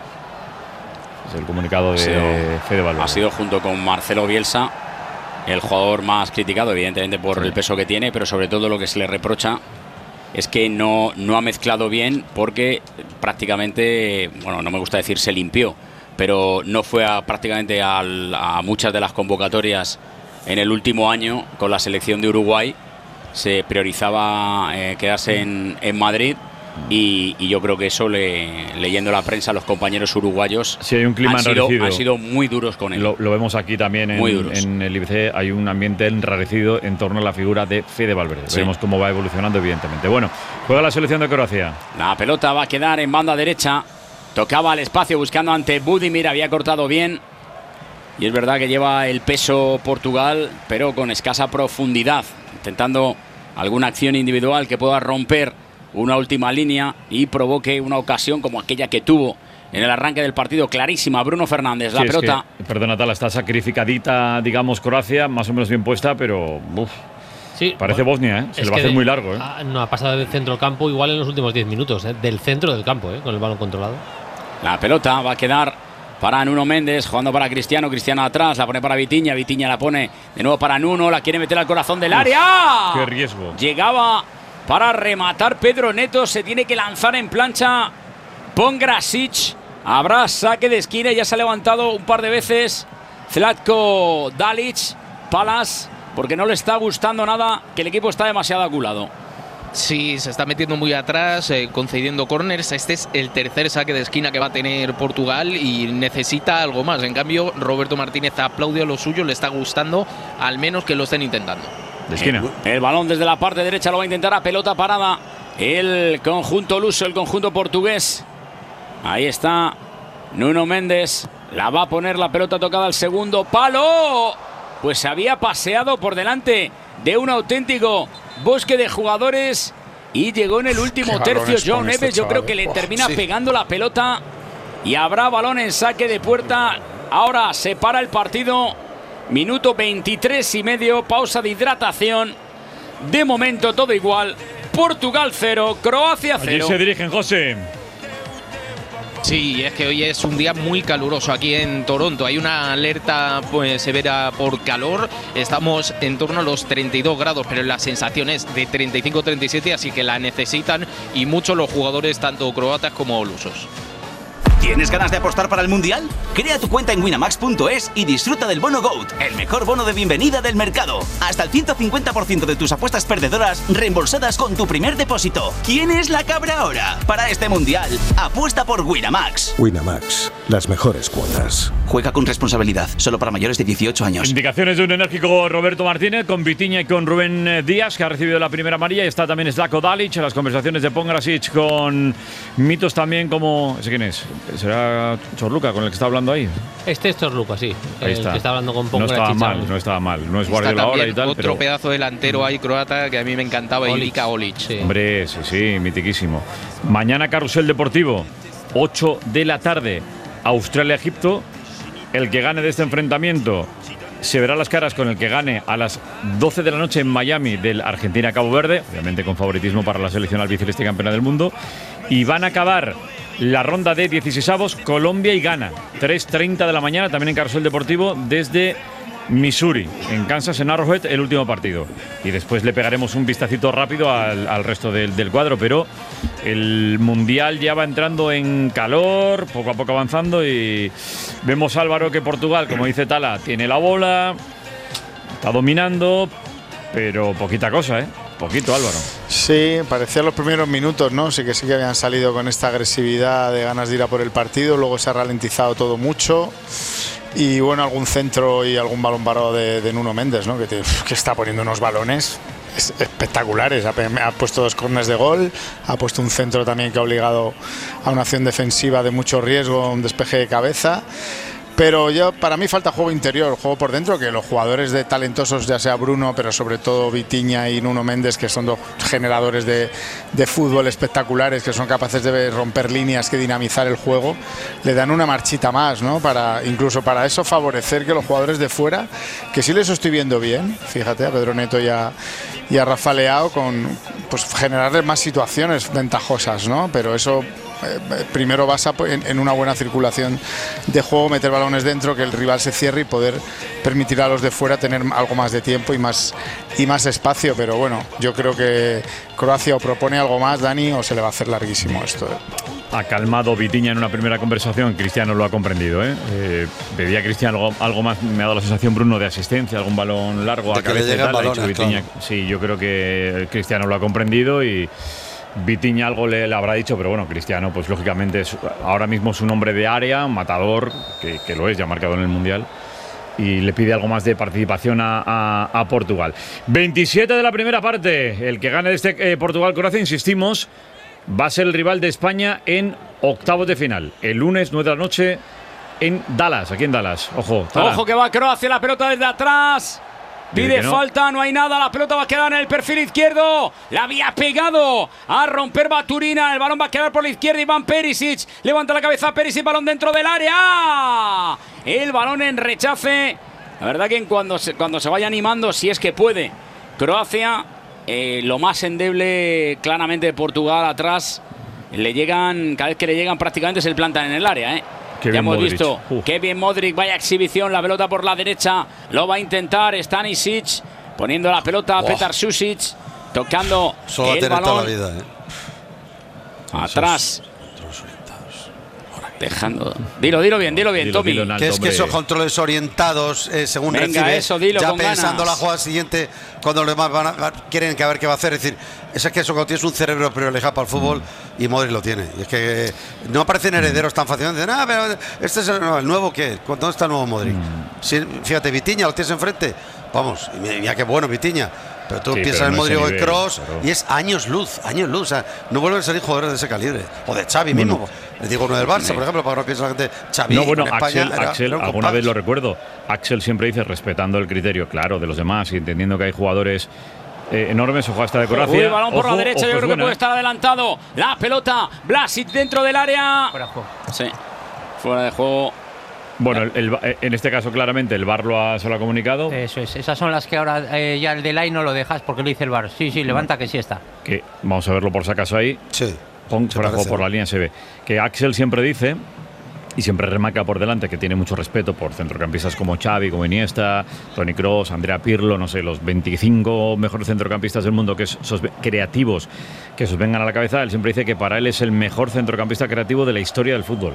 Es el comunicado de Fede Valverde. Ha sido junto con Marcelo Bielsa el jugador más criticado, evidentemente por sí. el peso que tiene, pero sobre todo lo que se le reprocha es que no, no ha mezclado bien, porque prácticamente, bueno, no me gusta decir se limpió, pero no fue a, prácticamente a, a muchas de las convocatorias en el último año con la selección de Uruguay. Se priorizaba eh, quedarse en, en Madrid. Y, y yo creo que eso, le, leyendo la prensa, los compañeros uruguayos sí, hay un clima han, sido, han sido muy duros con él. Lo, lo vemos aquí también en, en el I B C. Hay un ambiente enrarecido en torno a la figura de Fede Valverde. Sí. Veremos cómo va evolucionando, evidentemente. Bueno, juega la selección de Croacia. La pelota va a quedar en banda derecha. Tocaba al espacio buscando ante Budimir, había cortado bien. Y es verdad que lleva el peso Portugal, pero con escasa profundidad, intentando alguna acción individual que pueda romper una última línea y provoque una ocasión como aquella que tuvo en el arranque del partido, clarísima. Bruno Fernández, la sí, pelota. Es que, perdona, Tala, está sacrificadita, digamos, Croacia, más o menos bien puesta, pero uf, sí, parece bueno, Bosnia, ¿eh? Se le va a hacer de, muy largo. ¿eh? No ha pasado del centro del campo igual en los últimos diez minutos, ¿eh? Del centro del campo, ¿eh? Con el balón controlado. La pelota va a quedar para Nuno Méndez, jugando para Cristiano, Cristiano atrás, la pone para Vitinha, Vitinha la pone de nuevo para Nuno, la quiere meter al corazón del área. ¡Uf! ¡Qué riesgo! Llegaba para rematar Pedro Neto, se tiene que lanzar en plancha Pongrasic. Habrá saque de esquina, ya se ha levantado un par de veces Zlatko Dalic, Palas, porque no le está gustando nada, que el equipo está demasiado aculado. Sí, se está metiendo muy atrás, eh, concediendo córners. Este es el tercer saque de esquina que va a tener Portugal y necesita algo más. En cambio, Roberto Martínez aplaude a lo suyo, le está gustando, al menos que lo estén intentando. De esquina. El, el balón desde la parte derecha lo va a intentar a pelota parada el conjunto luso, el conjunto portugués. Ahí está Nuno Méndez, la va a poner la pelota tocada al segundo palo. Pues se había paseado por delante de un auténtico bosque de jugadores y llegó en el último tercio Joao Neves. Este Yo creo que le oh, termina sí. pegando la pelota y habrá balón en saque de puerta. Ahora se para el partido. Minuto veintitrés y medio, pausa de hidratación. De momento todo igual. Portugal cero, Croacia cero. Allí se dirigen, José. Sí, es que hoy es un día muy caluroso aquí en Toronto. Hay una alerta pues, severa por calor. Estamos en torno a los treinta y dos grados, pero la sensación es de treinta y cinco treinta y siete, así que la necesitan y mucho los jugadores, tanto croatas como lusos. ¿Tienes ganas de apostar para el Mundial? Crea tu cuenta en winamax punto es y disfruta del bono GOAT, el mejor bono de bienvenida del mercado. Hasta el ciento cincuenta por ciento de tus apuestas perdedoras reembolsadas con tu primer depósito. ¿Quién es la cabra ahora? Para este Mundial, apuesta por Winamax. Winamax, las mejores cuotas. Juega con responsabilidad, solo para mayores de dieciocho años. Indicaciones de un enérgico Roberto Martínez con Vitinha y con Rubén Díaz, que ha recibido la primera amarilla. Y está también Zlatko Dalic. Las conversaciones de Pongrasic con mitos también como... ¿Ese quién es? ¿Será Chorluca con el que está hablando ahí? Este es Chorluca, sí. Ahí el está. que está hablando con No estaba Pongrasic. mal, no estaba mal. No es Guardiola ahora y tal, otro pero... pedazo delantero ahí croata que a mí me encantaba, Ilika Olic. Sí. Hombre, sí, sí, mitiquísimo. Mañana Carrusel Deportivo, ocho de la tarde, Australia-Egipto. El que gane de este enfrentamiento se verá las caras con el que gane a las doce de la noche en Miami del Argentina-Cabo Verde, obviamente con favoritismo para la selección albiceleste campeona del mundo. Y van a acabar la ronda de dieciseisavos Colombia y Ghana, tres treinta de la mañana, también en Carrusel Deportivo, desde Missouri, en Kansas, en Arrowhead, el último partido. Y después le pegaremos un vistacito rápido al, al resto del, del cuadro, pero el Mundial ya va entrando en calor, poco a poco avanzando, y vemos a Álvaro que Portugal, como dice Tala, tiene la bola, está dominando, pero poquita cosa, ¿eh? Poquito, Álvaro. Sí, parecía los primeros minutos, ¿no? Sí que sí que habían salido con esta agresividad de ganas de ir a por el partido, luego se ha ralentizado todo mucho. Y bueno, algún centro y algún balón parado de, de Nuno Méndez, ¿no? Que, te, que está poniendo unos balones espectaculares. Ha, ha puesto dos corners de gol, ha puesto un centro también que ha obligado a una acción defensiva de mucho riesgo, un despeje de cabeza. Pero yo, para mí falta juego interior, juego por dentro, que los jugadores de talentosos, ya sea Bruno, pero sobre todo Vitinha y Nuno Méndez, que son dos generadores de, de fútbol espectaculares, que son capaces de romper líneas, que dinamizar el juego, le dan una marchita más, ¿no? Para, incluso para eso favorecer que los jugadores de fuera, que sí les estoy viendo bien, fíjate, a Pedro Neto y a, y a Rafa Leao, con, pues, generarles más situaciones ventajosas, ¿no? Pero eso... Eh, primero basa en, en una buena circulación de juego, meter balones dentro, que el rival se cierre y poder permitir a los de fuera tener algo más de tiempo y más, y más espacio. Pero bueno, yo creo que Croacia o propone algo más, Dani, o se le va a hacer larguísimo esto. Ha calmado Vitinha en una primera conversación, Cristiano lo ha comprendido, ¿eh? Eh, pedía a Cristiano algo, algo más, me ha dado la sensación Bruno de asistencia, algún balón largo a cabeza y tal, balones, ha dicho Vitinha, claro. Sí, yo creo que Cristiano lo ha comprendido y Vitinha algo le, le habrá dicho, pero bueno, Cristiano, pues lógicamente es, ahora mismo es un hombre de área, un matador, que, que lo es, ya marcado en el Mundial, y le pide algo más de participación a, a, a Portugal. veintisiete de la primera parte, el que gane de este eh, Portugal-Croacia, insistimos, va a ser el rival de España en octavos de final, el lunes nueve de la noche en Dallas, aquí en Dallas, ojo. Tala. Ojo que va Croacia, la pelota desde atrás. Pide no. falta, no hay nada, la pelota va a quedar en el perfil izquierdo. La había pegado a romper Baturina. El balón va a quedar por la izquierda. Iván Perisic levanta la cabeza. Perisic, balón dentro del área. El balón en rechace. La verdad que cuando se, cuando se vaya animando, si es que puede, Croacia, eh, lo más endeble claramente de Portugal atrás. Le llegan, cada vez que le llegan prácticamente se le plantan en el área, ¿eh? Qué ya hemos Modric. visto Uf. Qué bien Modric, vaya exhibición, la pelota por la derecha, lo va a intentar Stanisic, poniendo la pelota a Petar Susic, tocando Solo el balón toda la vida, ¿eh? atrás, dejando. Dilo, dilo bien, dilo bien, dilo, Tommy. Dilo alto, que es que esos controles orientados, eh, según Venga, recibe, eso, dilo ya con pensando ganas. la jugada siguiente, cuando los demás van a, quieren que a ver qué va a hacer. Es decir, es que eso cuando tienes un cerebro privilegiado para el fútbol, mm. y Modric lo tiene. Y es que no aparecen herederos tan fácilmente. Dicen, ah, pero este es el, no, el nuevo que. ¿Dónde está el nuevo Modric? Mm. Si, fíjate, Vitinha lo tienes enfrente. Vamos, mira qué bueno Vitinha. Pero tú sí, piensas en no Modric o en Kroos y es años luz, años luz. O sea, no vuelven a salir jugadores de ese calibre. O de Xavi bueno, mismo. Les digo uno del Barça, sí. por ejemplo, para que no piense la gente. Xavi no, bueno, en España Axel, era, Axel era alguna vez lo recuerdo. Axel siempre dice, respetando el criterio, claro, de los demás y entendiendo que hay jugadores eh, enormes. Ojo, esta de Croacia. Uy, balón por ojo, la derecha, ojo, yo creo buena. que puede estar adelantado. La pelota, Vlasic dentro del área. Fuera de juego. Sí, fuera de juego. Bueno, el, el, en este caso claramente el V A R lo ha, se lo ha comunicado. Eso es, esas son las que ahora eh, ya el delay no lo dejas porque lo dice el V A R. Sí, sí, levanta que sí está. Que vamos a verlo por si acaso ahí. Sí. Pon, por, por la línea se ve. Que Axel siempre dice, y siempre remarca por delante, que tiene mucho respeto por centrocampistas como Xavi, como Iniesta, Toni Kroos, Andrea Pirlo, no sé, los veinticinco mejores centrocampistas del mundo que esos creativos que se os vengan a la cabeza. Él siempre dice que para él es el mejor centrocampista creativo de la historia del fútbol.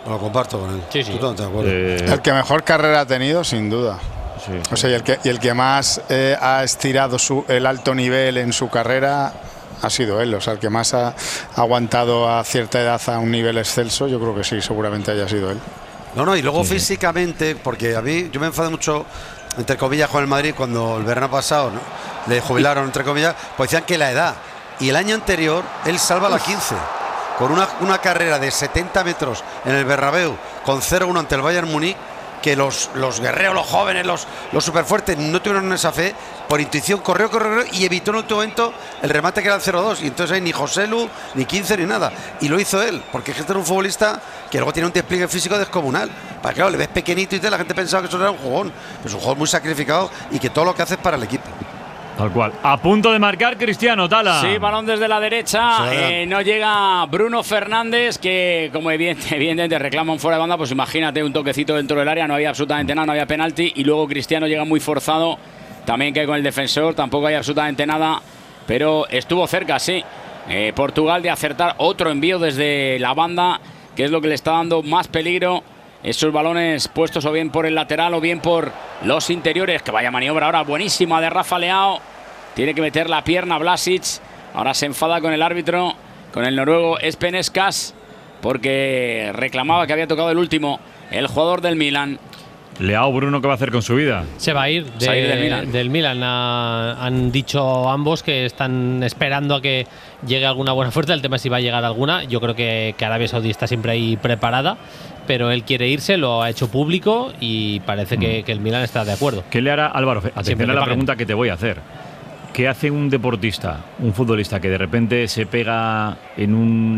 Lo comparto con él. Sí, sí. Totalmente de acuerdo. Eh, El que mejor carrera ha tenido, sin duda. Sí, sí. O sea, y el que, y el que más eh, ha estirado su, el alto nivel en su carrera ha sido él. O sea, el que más ha aguantado a cierta edad a un nivel excelso, yo creo que sí, seguramente haya sido él. No, no, y luego Sí, sí. físicamente, porque a mí yo me enfadé mucho, entre comillas, con el Madrid cuando el verano pasado, ¿no?, le jubilaron, entre comillas, pues decían que la edad. Y el año anterior él salva la quince. Con una, una carrera de setenta metros en el Bernabéu, con cero uno ante el Bayern Múnich, que los, los guerreros, los jóvenes, los, los superfuertes no tuvieron esa fe, por intuición corrió, corrió, corrió y evitó en último momento el remate que era el cero dos. Y entonces ahí ni Joselu, ni quince, ni nada. Y lo hizo él, porque este era un futbolista que luego tiene un despliegue físico descomunal. Para que claro, le ves pequeñito y tal, la gente pensaba que eso era un jugón. Pero es un jugador muy sacrificado y que todo lo que hace es para el equipo. Tal cual. A punto de marcar Cristiano, Tala. Sí, balón desde la derecha. Eh, no llega Bruno Fernández, que como evidente, evidentemente reclama un fuera de banda. Pues imagínate un toquecito dentro del área. No había absolutamente nada, no había penalti. Y luego Cristiano llega muy forzado. También cae con el defensor. Tampoco hay absolutamente nada. Pero estuvo cerca, sí. Eh, Portugal de acertar otro envío desde la banda, que es lo que le está dando más peligro. Esos balones puestos o bien por el lateral o bien por los interiores. Que vaya maniobra ahora buenísima de Rafa Leao. Tiene que meter la pierna Vlasic. Ahora se enfada con el árbitro, con el noruego Espeneskas, porque reclamaba que había tocado el último, el jugador del Milan. Leao, Bruno, ¿qué va a hacer con su vida? Se va a ir, de, Se va a ir del Milan. Del Milan. Ha- han dicho ambos que están esperando a que llegue alguna buena oferta. El tema es si va a llegar alguna. Yo creo que, que Arabia Saudí está siempre ahí preparada, pero él quiere irse, lo ha hecho público y parece que, que el Milan está de acuerdo. ¿Qué le hará Álvaro? Atención Siempre a que la paguen. pregunta que te voy a hacer. ¿Qué hace un deportista, un futbolista que de repente se pega en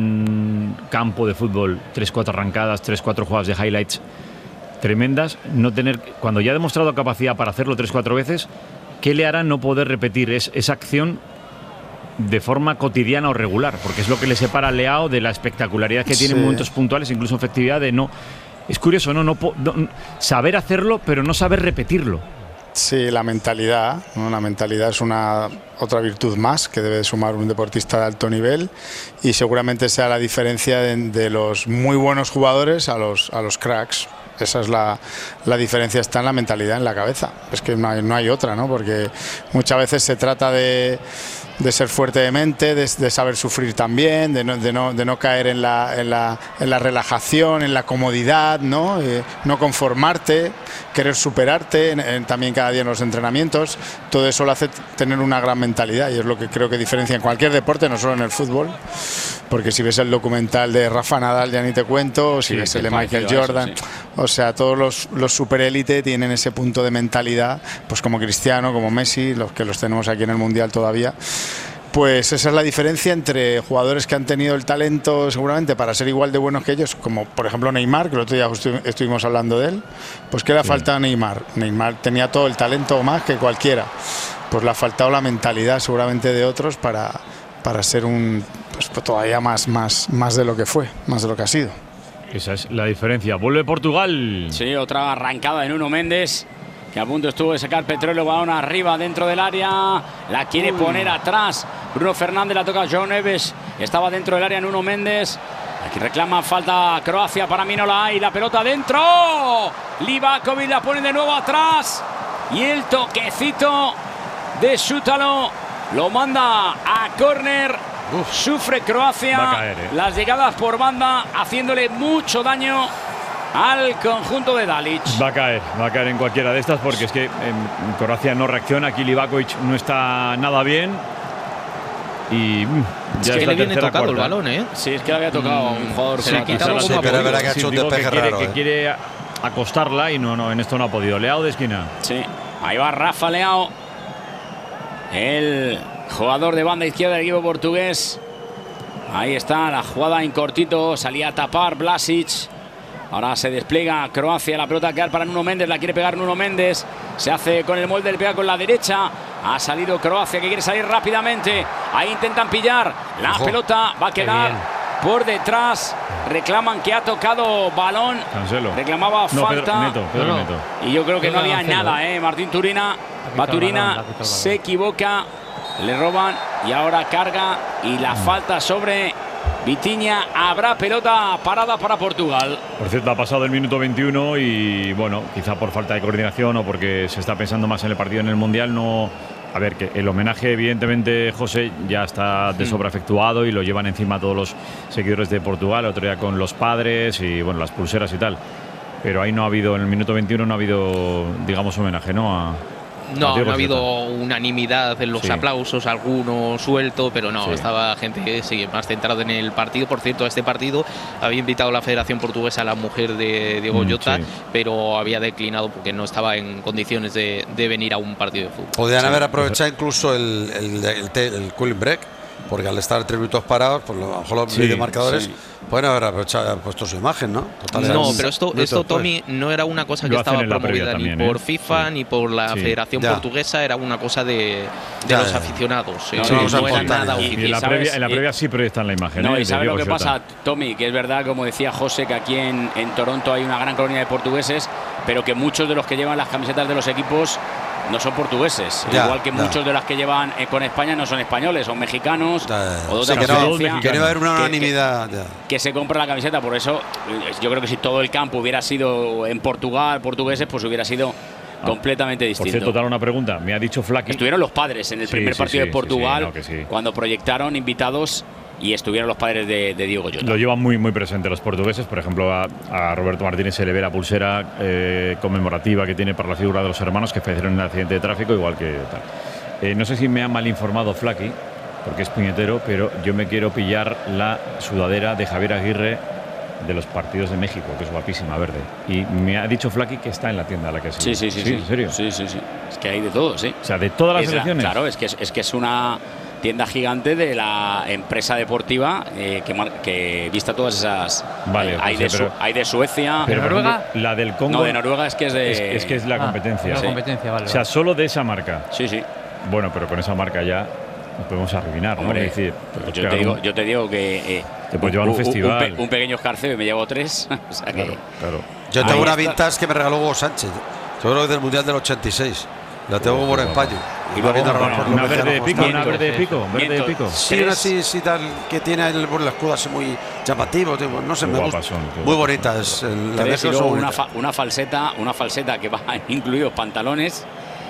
un campo de fútbol tres, cuatro arrancadas, tres, cuatro jugadas de highlights tremendas, no tener, cuando ya ha demostrado capacidad para hacerlo tres, cuatro veces, ¿qué le hará no poder repetir es, esa acción de forma cotidiana o regular? Porque es lo que le separa a Leao de la espectacularidad que tiene en Sí. momentos puntuales, incluso efectividad de no. Es curioso, ¿no? No, po- no- saber hacerlo, pero no saber repetirlo. Sí, la mentalidad, ¿no? La mentalidad es una otra virtud más que debe sumar un deportista de alto nivel y seguramente sea la diferencia de, de los muy buenos jugadores a los, a los cracks. Esa es la, la diferencia, está en la mentalidad, en la cabeza. Es que no hay, no hay otra, ¿no? Porque muchas veces se trata de, de ser fuerte de mente, de, de saber sufrir también, de no, de no, de no caer en la, en, la, en la relajación, en la comodidad, ¿no? Eh, no conformarte, querer superarte en, en, también cada día en los entrenamientos. Todo eso lo hace tener una gran mentalidad y es lo que creo que diferencia en cualquier deporte, no solo en el fútbol. Porque si ves el documental de Rafa Nadal, ya ni te cuento, si Sí, ves qué el de Michael parecido a Jordan, eso, sí. o sea, todos los, los superélite tienen ese punto de mentalidad, pues como Cristiano, como Messi, los que los tenemos aquí en el Mundial todavía. Pues esa es la diferencia entre jugadores que han tenido el talento seguramente para ser igual de buenos que ellos, como por ejemplo Neymar, que el otro día estu- estuvimos hablando de él. Pues ¿qué le ha faltado a Neymar? Neymar tenía todo el talento más que cualquiera. Pues le ha faltado la mentalidad seguramente de otros para, para ser un pues, todavía más, más, más de lo que fue, más de lo que ha sido. Esa es la diferencia. Vuelve Portugal. Sí, otra arrancada de Nuno Méndez, que a punto estuvo de sacar petróleo, balón arriba dentro del área, la quiere poner atrás. Bruno Fernández la toca a João Neves, estaba dentro del área Nuno Méndez. Aquí reclama falta Croacia, para mí no la hay, la pelota dentro. Livakovic la pone de nuevo atrás y el toquecito de Šutalo lo manda a córner. Sufre Croacia, Va a caer, eh. las llegadas por banda haciéndole mucho daño al conjunto de Dalic. Va a caer, va a caer en cualquiera de estas porque es que eh, Croacia no reacciona, aquí Livakovic no está nada bien y mm, Es ya que es la le viene tercera, tocado el cuarta. balón, ¿eh? Sí, es que le había tocado Mm, un jugador. se le ha croata. quitado Sí, como pero es apoyo. verdad que ha Sí, hecho un digo que despeje quiere, raro, que eh. quiere acostarla y no, no, en esto no ha podido. Leao de esquina. Sí, ahí va Rafa Leao, el jugador de banda izquierda del equipo portugués. Ahí está la jugada en cortito, salía a tapar Vlasic. Ahora se despliega Croacia, la pelota a quedar para Nuno Méndez, la quiere pegar Nuno Méndez. Se hace con el molde, le pega con la derecha. Ha salido Croacia, que quiere salir rápidamente. Ahí intentan pillar la Ojo. pelota, va a quedar bien. por detrás. Reclaman que ha tocado balón. Cancelo. Reclamaba No, falta. Pedro, Neto, Pedro No, no. Neto. Y yo creo que no Creo que había Cancelo, nada, ¿eh? Martín Turina. quitado Va el balón, le Turina, ha quitado el balón. se equivoca, le roban y ahora carga. Y la falta sobre Vitinha, habrá pelota parada para Portugal. Por cierto, ha pasado el minuto veintiuno y bueno, quizá por falta de coordinación o porque se está pensando más en el partido en el Mundial, no... A ver, que el homenaje, evidentemente, José, ya está de sobra efectuado y lo llevan encima todos los seguidores de Portugal, otro día con los padres y bueno, las pulseras y tal. Pero ahí no ha habido, en el minuto veintiuno no ha habido, digamos, homenaje, ¿no? A, No, no ha habido unanimidad en los sí. aplausos, alguno suelto, pero no, sí. estaba gente sí, más centrada en el partido. Por cierto, a este partido había invitado a la Federación Portuguesa a la mujer de Diego Jota, sí. pero había declinado porque no estaba en condiciones de, de venir a un partido de fútbol. Podrían sí. haber aprovechado incluso el, el, el, el, el cooling break, porque al estar tres minutos parados, pues a lo mejor los sí, videomarcadores sí. pueden haber aprovechado, puesto su imagen, ¿no? Total, no, pero esto, esto Tommy, no era una cosa que estaba promovida también, ni por ¿eh? FIFA sí. ni por la sí. Federación ya. Portuguesa, era una cosa de, de ya, los ya. aficionados. No, sí, no, no era nada y, y en, la previa, en la previa sí proyectan la imagen. No, ¿eh? y sabes lo que pasa, Tommy, que es verdad, como decía José, que aquí en, en Toronto hay una gran colonia de portugueses, pero que muchos de los que llevan las camisetas de los equipos no son portugueses, ya, igual que ya. muchos de las que llevan eh, con España no son españoles, son mexicanos ya, o de otra sí, procedencia, que no va a haber una unanimidad que, que, que se compra la camiseta. Por eso yo creo que si todo el campo hubiera sido en Portugal, portugueses, pues hubiera sido ah, completamente distinto. Por cierto, dar una pregunta, me ha dicho Flaky. Estuvieron los padres en el sí, primer sí, partido sí, de Portugal sí, sí, no, sí. cuando proyectaron invitados y estuvieron los padres de, de Diego Jota. Lo llevan muy muy presente los portugueses. Por ejemplo, a, a Roberto Martínez se le ve la pulsera eh, conmemorativa que tiene para la figura de los hermanos que fallecieron en un accidente de tráfico, igual que tal. Eh, no sé si me ha mal informado Flaky, porque es puñetero, pero yo me quiero pillar la sudadera de Javier Aguirre de los partidos de México, que es guapísima, verde. Y me ha dicho Flaky que está en la tienda a la que se sí, sí, sí, sí, ¿en serio? Sí, sí, sí. Es que hay de todo, sí. O sea, de todas las es selecciones. La, claro, es que es, es que es una tienda gigante de la empresa deportiva eh, que, que vista todas esas. Vale, eh, hay, pues de sí, pero, hay de Suecia. ¿De Noruega? La del Congo. No, de Noruega es que es de. Es, es que es la ah, competencia. La sí. competencia, vale. O sea, solo de esa marca. Sí, sí. Bueno, pero con esa marca ya nos podemos arruinar, ¿no? Hombre, es decir, pues yo, te digo, yo te digo que. Eh, te puedes llevar un, un festival. Un, pe, un pequeño escarceo y me llevo tres. O sea claro, que, claro. Yo tengo una vintage que me regaló Hugo Sánchez. Yo creo que del Mundial del ochenta y seis. La tengo como por España. Y luego una, una, una verde de pico, una verde de pico, verde de pico. Sí, una así, sí, tal, que tiene el, el escudo así muy llamativo, tipo, no sé, muy me gusta. Son, muy bonita es el, la de y luego una, fa, una falseta, una falseta que va incluidos pantalones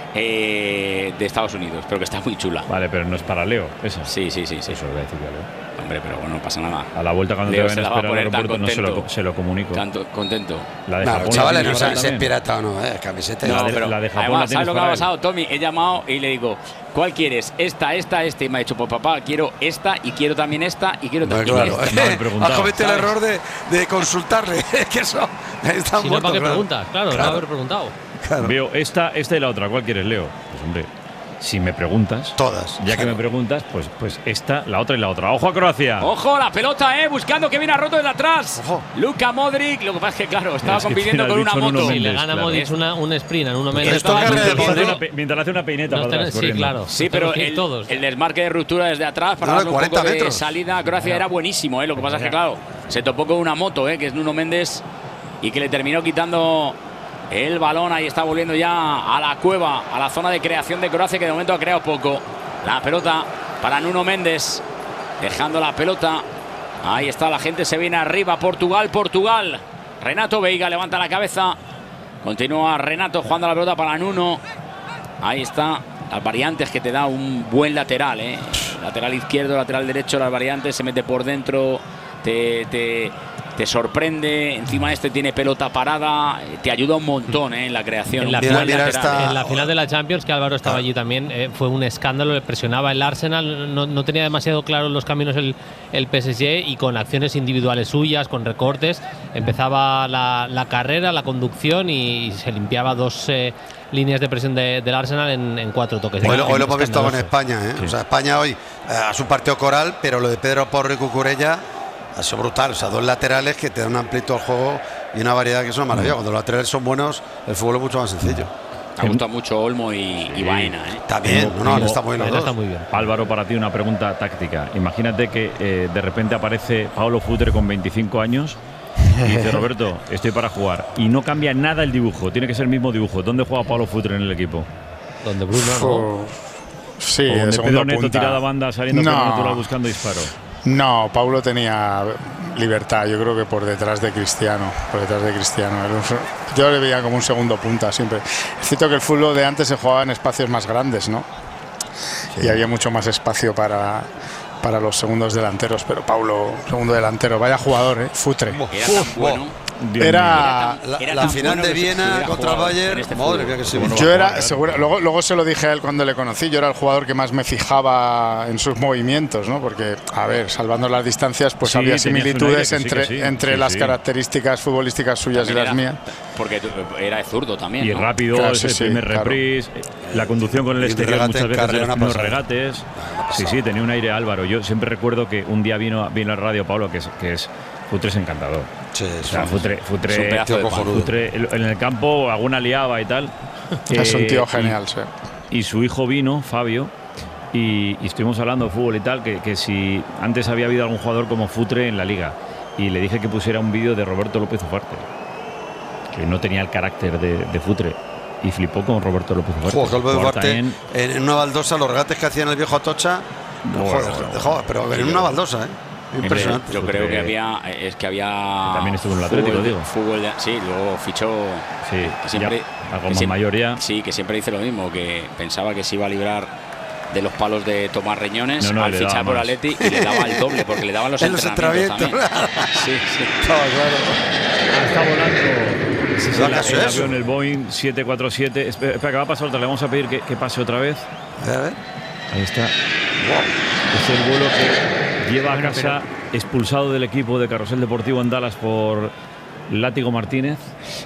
eh, de Estados Unidos, pero que está muy chula. Vale, pero no es para Leo, esa. Sí, sí, sí, sí. Eso lo voy a decir, Leo. Hombre, pero bueno, no pasa nada. A la vuelta cuando Leo te vayan a esperar al aeropuerto no se lo, se lo comunico. Tanto contento. La de no, Japón, chavales, no saben si es pirata o no, eh, camiseta. No, la, de, pero la de Japón además, la ¿sabes lo que ha él? pasado, Tommy? He llamado y le digo, ¿cuál quieres? Esta, esta, esta. Y me ha dicho, pues papá, quiero esta y quiero también esta y quiero también bueno, claro. esta. No, ha cometido el error de, de consultarle. que eso está si muerto, no, ¿para qué claro. preguntas? Claro, claro. No haber preguntado. Claro. Veo esta, esta y la otra. ¿Cuál quieres, Leo? Pues hombre, si me preguntas, todas. Ya claro. que me preguntas, pues, pues esta, la otra y la otra. ¡Ojo a Croacia! ¡Ojo, la pelota, eh! Buscando que viene a roto desde atrás. Ojo. Luka Modric. Lo que pasa es que, claro, estaba es compitiendo con una moto. Si le gana Modric una, un sprint en uno menos. Mientras le hace una peineta no para atrás, Sí, claro. Sí, pero el, todos. el desmarque de ruptura desde atrás para no, darle un poco de metros. salida a Croacia era buenísimo, eh. Lo que pasa es que, claro, se topó con una moto, eh, que es Nuno Méndez, y que le terminó quitando el balón. Ahí está volviendo ya a la cueva, a la zona de creación de Croacia, que de momento ha creado poco. La pelota para Nuno Méndez, dejando la pelota. Ahí está, la gente se viene arriba. Portugal, Portugal. Renato Veiga levanta la cabeza. Continúa Renato jugando la pelota para Nuno. Ahí está, las variantes que te da un buen lateral, ¿eh? Lateral izquierdo, lateral derecho, las variantes, se mete por dentro, te... te Te sorprende, encima este tiene pelota parada, te ayuda un montón eh, en la creación. En la, final, esta... en la final de la Champions, que Álvaro estaba allí también, eh, fue un escándalo, le presionaba el Arsenal, no, no tenía demasiado claros los caminos el, el P S G y con acciones individuales suyas, con recortes, empezaba la, la carrera, la conducción y, y se limpiaba dos eh, líneas de presión de, del Arsenal en, en cuatro toques. Hoy, hoy lo hemos visto en España, ¿eh? Sí. O sea, España hoy eh, es un partido coral, pero lo de Pedro Porro y Cucurella ha sido brutal, o sea, dos laterales que te dan una amplitud al juego y una variedad que es una maravilla. Cuando los laterales son buenos, el fútbol es mucho más sencillo. Me gusta mucho Olmo y, y Baena, ¿eh? También, no, no, no, está muy bien, está muy bien. Álvaro, para ti una pregunta táctica. Imagínate que eh, de repente aparece Paulo Futre con veinticinco años y dice, Roberto, estoy para jugar. Y no cambia nada el dibujo, tiene que ser el mismo dibujo. ¿Dónde juega Paulo Futre en el equipo? Donde Bruno, ¿no? Sí, o donde Pedro Neto tirada banda saliendo no. por el natural buscando disparo. No, Paulo tenía libertad, yo creo que por detrás de Cristiano, por detrás de Cristiano. Yo le veía como un segundo punta siempre. Es cierto que el fútbol de antes se jugaba en espacios más grandes, ¿no? Sí. Y había mucho más espacio para, para los segundos delanteros, pero Paulo, segundo delantero, vaya jugador, ¿eh? Futre. Era tan bueno. Dios era la, era la final bueno de Viena contra el Bayern, este madre mía que sí. Bueno, yo era seguro, luego, luego se lo dije a él cuando le conocí, yo era el jugador que más me fijaba en sus movimientos, ¿no? Porque, a ver, salvando las distancias, pues sí, había similitudes entre, sí, sí, entre sí, las sí. características futbolísticas suyas también y las era, mías. Porque era de zurdo también, y ¿no? rápido, claro, ese sí, primer sí, reprise, claro. La conducción con el exterior muchas veces de los primeros regates. Sí, sí, tenía un aire Álvaro. Yo siempre recuerdo que un día vino, vino a radio Pablo, que es, que es Futre es encantador. Sí, o sea, Futre, Futre, es un Futre en el campo alguna liaba y tal. Es un tío eh, genial, y, sí. Y su hijo vino, Fabio, y, y estuvimos hablando de fútbol y tal, que, que si antes había habido algún jugador como Futre en la liga. Y le dije que pusiera un vídeo de Roberto López Ufarte, que no tenía el carácter de, de Futre. Y flipó con Roberto López Ufarte. Joder, López Ufarte en, en una baldosa, los regates que hacían el viejo Atocha. No, joder, joder, joder, pero sí, en una baldosa, ¿eh? Impresionante. Yo creo que había, es que había. También estuvo en el Atlético, fútbol, digo. Fútbol de, sí, luego fichó. Sí, que siempre, ya, algo más siempre, mayoría. Sí, que siempre dice lo mismo, que pensaba que se iba a librar de los palos de Tomás Reñones no, no, al fichar por Atleti y le daba el doble, porque le daban los entrenamientos también. Sí, sí. No, claro. Está volando. Sí, el, el avión, el Boeing siete cuatro siete. Espera, espera, que va a pasar otra. Le vamos a pedir que, que pase otra vez. A ver. Ahí está. Wow. Es el vuelo que lleva a casa expulsado del equipo de Carrusel Deportivo en Dallas por Látigo Martínez.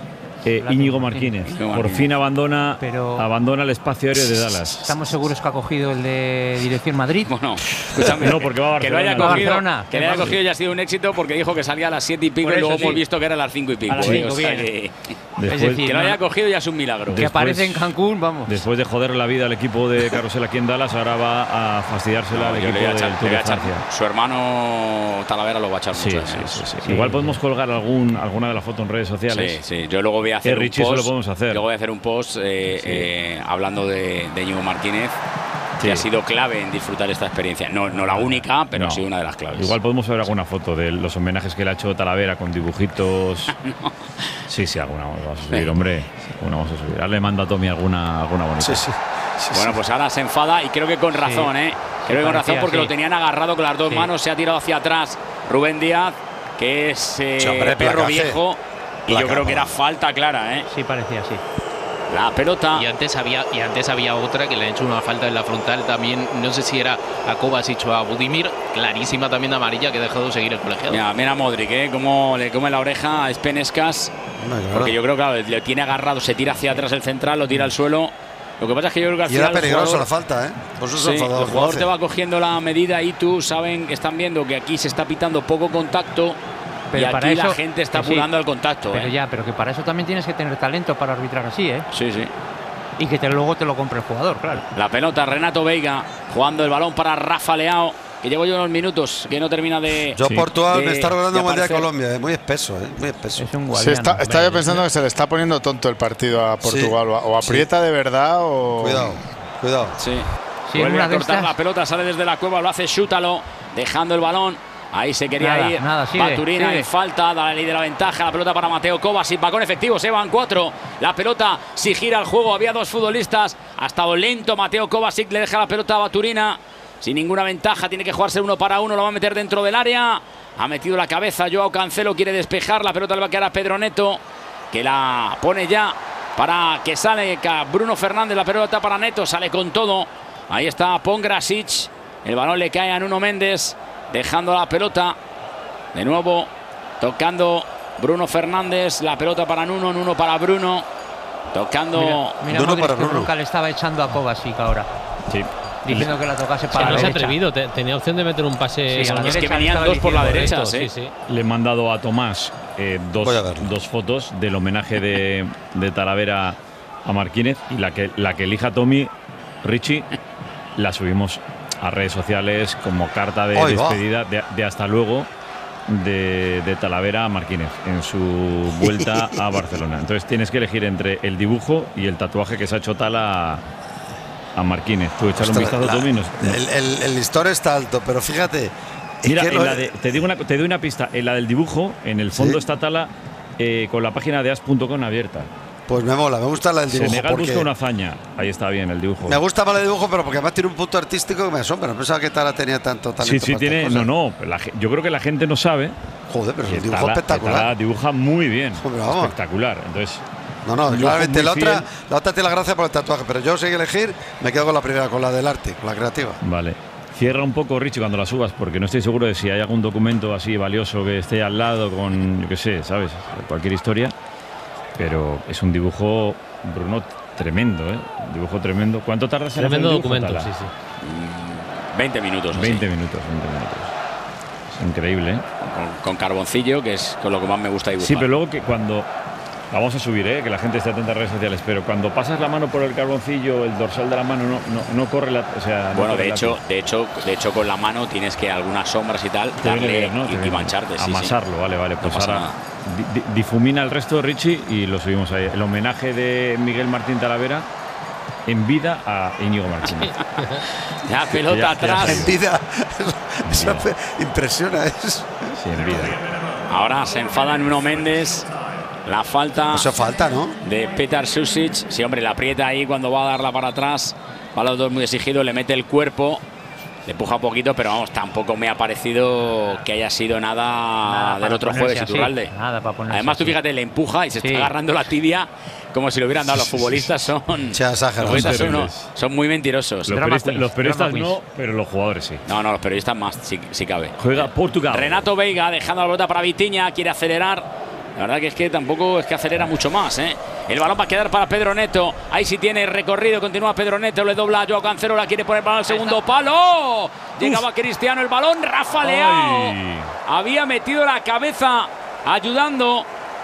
Eh, Íñigo Martínez. Martínez. Por fin abandona, Pero abandona el espacio aéreo de Dallas. ¿Estamos seguros que ha cogido el de Dirección Madrid? Bueno, escúchame, no, porque va a Barcelona. Que lo haya cogido, Barcelona. que lo haya cogido ya ha sido un éxito, porque dijo que salía a las siete y pico y luego sí. hemos visto que era a las cinco y pico. A las cinco, o sea, que, Después, es decir, que lo haya cogido ya es un milagro. Que después, aparece en Cancún, vamos. Después de joder la vida al equipo de Carrusel aquí en Dallas, ahora va a fastidiársela no, al equipo del Tour de Francia. Su hermano Talavera lo va a echar sí, mucho. Sí, sí, sí, sí. Igual podemos colgar algún, alguna de las fotos en redes sociales. Sí, sí. Yo luego voy a hacer que un Richie post. Se lo podemos hacer. Luego voy a hacer un post eh, sí. eh, hablando de, de Íñigo Martínez. Sí. Que ha sido clave en disfrutar esta experiencia. No, no la única, pero no. sí una de las claves. Igual podemos ver alguna foto de los homenajes que le ha hecho Talavera con dibujitos. no. Sí, sí, alguna vamos a subir, sí. hombre. Alguna vamos a subir. Ahora le mando a Tommy alguna, alguna bonita. Sí, sí. Sí, bueno, pues ahora se enfada y creo que con razón, sí. ¿eh? Creo sí, que con razón porque sí. lo tenían agarrado con las dos sí. manos, se ha tirado hacia atrás Rubén Díaz, que es eh, sí, hombre, perro placaje. viejo. Y Placa, yo creo que era falta clara, ¿eh? Sí, parecía así. La pelota. Y antes había y antes había otra que le han hecho una falta en la frontal también, no sé si era a Kovacic o a Budimir, clarísima también de amarilla que ha dejado de seguir el colegiado. Mira, mira a Modric, ¿eh? Cómo le come la oreja a Spenescas. No, claro. Porque yo creo que claro, le tiene agarrado, se tira hacia atrás el central, lo tira al suelo. Lo que pasa es que yo creo que al y final era peligroso jugador, la falta, ¿eh? Por eso sí, el jugador, jugador te va cogiendo la medida y tú saben, están viendo que aquí se está pitando poco contacto. Pero y aquí para eso, la gente está apurando sí, el contacto. Pero ¿eh? ya, pero que para eso también tienes que tener talento para arbitrar así, ¿eh? Sí, sí. Y que te, luego te lo compre el jugador, claro. La pelota, Renato Veiga, jugando el balón para Rafa Leao, que llevo yo unos minutos, que no termina de. Yo, sí. Portugal, de, me está recordando el Mundial de Colombia, ¿eh? Muy espeso, ¿eh? Muy espeso. Es un guadiano, está, estaba yo pensando que se le está poniendo tonto el partido a Portugal. Sí, o aprieta sí. de verdad o. Cuidado, cuidado. Sí. sí Vuelve a cortar la pelota, sale desde la cueva, lo hace Xútalo, dejando el balón. Ahí se quería nada, ir. Nada, sigue, Baturina sigue. en falta, da la ley de la ventaja. La pelota para Mateo Kovacic. Va con efectivo, se van cuatro. La pelota si gira el juego. Había dos futbolistas. Ha estado lento Mateo Kovacic. Le deja la pelota a Baturina. Sin ninguna ventaja. Tiene que jugarse uno para uno. Lo va a meter dentro del área. Ha metido la cabeza. Joao Cancelo quiere despejar. La pelota le va a quedar a Pedro Neto, que la pone ya para que sale Bruno Fernández. La pelota para Neto. Sale con todo. Ahí está Pongrasic. El balón le cae a Nuno Méndez. Dejando la pelota de nuevo, tocando Bruno Fernández, la pelota para Nuno, Nuno para Bruno, tocando mira, mira Nuno Modric, para Bruno. Nunca le estaba echando a Kovacic ahora. Sí. Diciendo le, que la tocase para sí, la no derecha. se ha atrevido, te, tenía opción de meter un pase. Sí, a la es derecha, que venían dos por la derecha, sí. sí, sí. Le he mandado a Tomás eh, dos, dos fotos del homenaje de, de Talavera a Martínez y la que, la que elija Tommy, Richie, la subimos a redes sociales como carta de Hoy despedida de, de hasta luego de, de Talavera a Martínez en su vuelta a Barcelona. Entonces tienes que elegir entre el dibujo y el tatuaje que se ha hecho Tala a, a Martínez. Tú echale un vistazo, Tommy. No, no. El, el, el listón está alto, pero fíjate Mira, que en lo- la de- te, digo una, te doy una pista. En la del dibujo, en el fondo Sí. está Tala eh, con la página de as punto com abierta. Pues me mola, me gusta la del dibujo. Senegal porque busca una hazaña. Ahí está bien el dibujo. Me gusta más el dibujo, pero porque además tiene un punto artístico que me asombra. No pensaba que Tala tenía tanto talento. Sí, sí, para tiene. estas No, cosas. no. la ge- yo creo que la gente no sabe. Joder, pero es que un dibujo Tala- que espectacular. Tala dibuja muy bien. Joder, vamos. Espectacular. Entonces. No, no, un claramente la dibujo muy otra, fiel. la otra tiene la gracia por el tatuaje, pero yo sé que elegir, me quedo con la primera, con la del arte, con la creativa. Vale. Cierra un poco, Richie, cuando la subas, porque no estoy seguro de si hay algún documento así valioso que esté al lado con, yo qué sé, ¿sabes? Cualquier historia. Pero es un dibujo, Bruno, tremendo, ¿eh? Un dibujo tremendo. ¿Cuánto tardas en Tremendo hacer un dibujo, documento, Tala? sí, sí. veinte minutos. así. veinte minutos, veinte minutos. Es increíble, ¿eh? Con, con carboncillo, que es con lo que más me gusta dibujar. Sí, pero luego que cuando... Vamos a subir, ¿eh? Que la gente esté atenta a redes sociales, pero cuando pasas la mano por el carboncillo, el dorsal de la mano no, no, no corre la... O sea, no Bueno, corre de la- hecho, de hecho, de hecho con la mano tienes que algunas sombras y tal Te viene darle bien, ¿no? Te y, y viene mancharte. bien. sí, sí. Amasarlo, vale, vale. Pues No pasa ahora nada. di- di- difumina el resto, Richie, y lo subimos ahí. El homenaje de Miguel Martín Talavera en vida a Íñigo Martínez. Ya, pelota Ya- ya atrás. se ha En ido. vida, eso hace- impresiona eso. Sí, en vida. Ahora se enfada Nuno Méndez. La falta. Eso falta, ¿no? De Petar Susic. Sí, hombre, la aprieta ahí cuando va a darla para atrás. Va a los dos muy exigido, le mete el cuerpo. Le empuja un poquito, pero vamos, tampoco me ha parecido que haya sido nada, Nada del para otro ponerse jueves, así, Iturralde. nada para ponerse Además, tú así. fíjate, le empuja y se Sí. está agarrando la tibia como si lo hubieran dado. Los futbolistas son, Se ha exagerado. los futbolistas son, Terribles. unos- son muy mentirosos. Los, Drama periodistas- queens, los periodistas drama no, queens. pero los jugadores sí. No, no, los periodistas más, si, si cabe. Juega Portugal. Renato Veiga dejando la pelota para Vitinha, quiere acelerar. La verdad que es que tampoco es que acelera mucho más, ¿eh? El balón va a quedar para Pedro Neto. Ahí sí tiene recorrido, continúa Pedro Neto, le dobla a Joao Cancelo, la quiere poner para el segundo palo. Llegaba Cristiano, el balón, Rafa Leao. Ay. Había metido la cabeza ayudando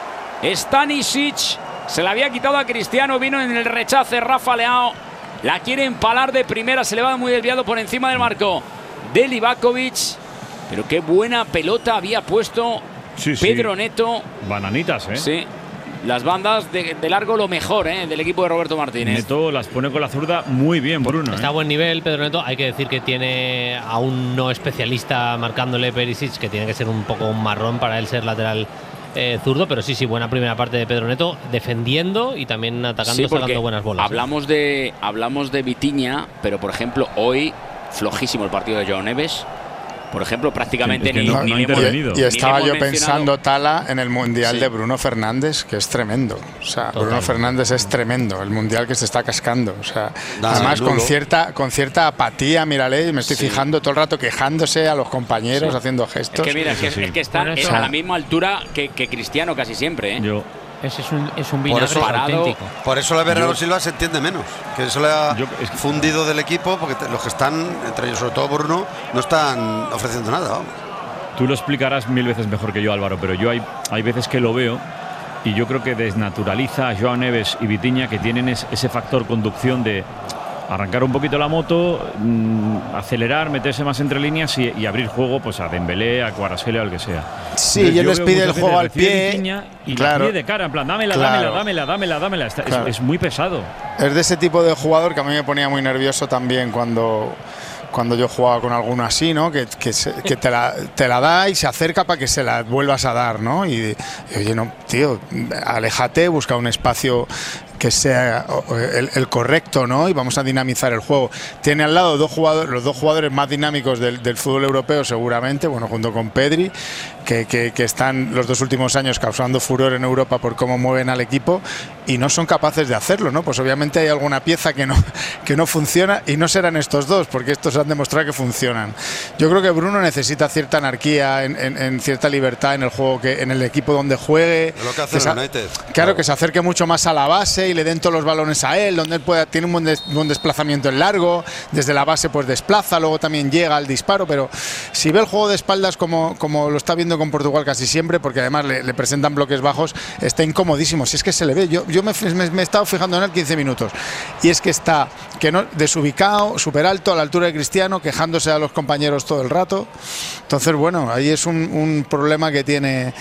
Stanisic. Se la había quitado a Cristiano, vino en el rechace Rafa Leao. La quiere empalar de primera, se le va muy desviado por encima del marco de Livakovic. Pero qué buena pelota había puesto Sí, sí. Pedro Neto. Bananitas, ¿eh? Sí, las bandas de, de largo lo mejor, ¿eh? Del equipo de Roberto Martínez. Neto las pone con la zurda muy bien, Bruno. Está a ¿eh? buen nivel Pedro Neto. Hay que decir que tiene a un no especialista marcándole Perisic, que tiene que ser un poco un marrón para él ser lateral eh, zurdo. Pero sí, sí, buena primera parte de Pedro Neto, defendiendo y también atacando, Sí, porque sacando buenas bolas. hablamos de, hablamos de Vitinha, pero por ejemplo, hoy flojísimo el partido de Joao Neves. Por ejemplo, prácticamente Es que ni, no- ni no ha le hemos- intervenido. Y ni le estaba hemos yo mencionado. pensando, Tala, en el Mundial Sí. de Bruno Fernández, que es tremendo. O sea, Bruno Totalmente. Fernández es tremendo, el Mundial que se está cascando. O sea, Nada, además con nulo. cierta, con cierta apatía, mírale, me estoy Sí. fijando todo el rato quejándose a los compañeros, Sí. haciendo Es gestos. que mira, es que, Eso sí. es que está Bueno, eso- a la misma altura que, que Cristiano casi siempre, ¿eh? Yo, Ese es un, es un Por vinagre eso- Parado. auténtico. Por eso la Bernardo Yo- Silva se entiende menos. Que eso le ha Yo- es que- fundido del equipo, porque te- los que están, entre ellos sobre todo Bruno, no están ofreciendo nada. Vamos. tú lo explicarás mil veces mejor que yo, Álvaro, pero yo hay, hay veces que lo veo y yo creo que desnaturaliza a Joao Neves y Vitinha, que tienen es- ese factor conducción de arrancar un poquito la moto, mmm, acelerar, meterse más entre líneas y, y abrir juego pues a Dembélé, a Kvaratskhelia o al que sea. Sí, Entonces, y él yo les veo pide muchas el veces juego al recibe pie. Vitinha y Claro. la pide de cara, en plan, dámela, Claro. dámela, dámela, dámela, dámela. Está- es- Claro. es, muy pesado. Es de ese tipo de jugador que a mí me ponía muy nervioso también cuando, cuando yo jugaba con alguno así, ¿no? Que, que, se- que te, la, te la da y se acerca para que se la vuelvas a dar, ¿no? Y, y, oye, no, tío, aléjate, busca un espacio que sea o- el, el correcto, ¿no? Y vamos a dinamizar el juego. Tiene al lado dos jugadores, los dos jugadores más dinámicos del, del fútbol europeo, seguramente, bueno, junto con Pedri, que, que, que están los dos últimos años causando furor en Europa por cómo mueven al equipo y no son capaces de hacerlo, ¿no? Pues obviamente hay alguna pieza que no, que no funciona y no serán estos dos, porque estos han demostrado que funcionan. Yo creo que Bruno necesita cierta anarquía, en, en, en cierta libertad en el juego, que en el equipo donde juegue. Es lo que hace Que se- el United. Claro, que se acerque mucho más a la base y le den todos los balones a él, donde él pueda, tiene un buen, des- buen desplazamiento en largo, desde la base pues desplaza, luego también llega al disparo, pero si ve el juego de espaldas como, como lo está viendo con Portugal casi siempre, porque además le, le presentan bloques bajos, está incomodísimo, si es que se le ve, yo, yo me, me- me he estado fijando en él quince minutos, y es que está que no, desubicado, súper alto, a la altura de Cristiano, quejándose a los compañeros todo el rato, entonces bueno, ahí es un, un problema que tiene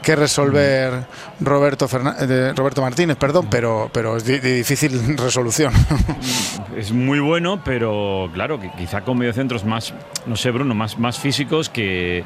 que resolver Roberto, Fernan- de Roberto Martínez, perdón, pero, pero es de, de difícil resolución. Es muy bueno, pero claro, que quizá con mediocentros más, no sé, Bruno, más, más físicos que...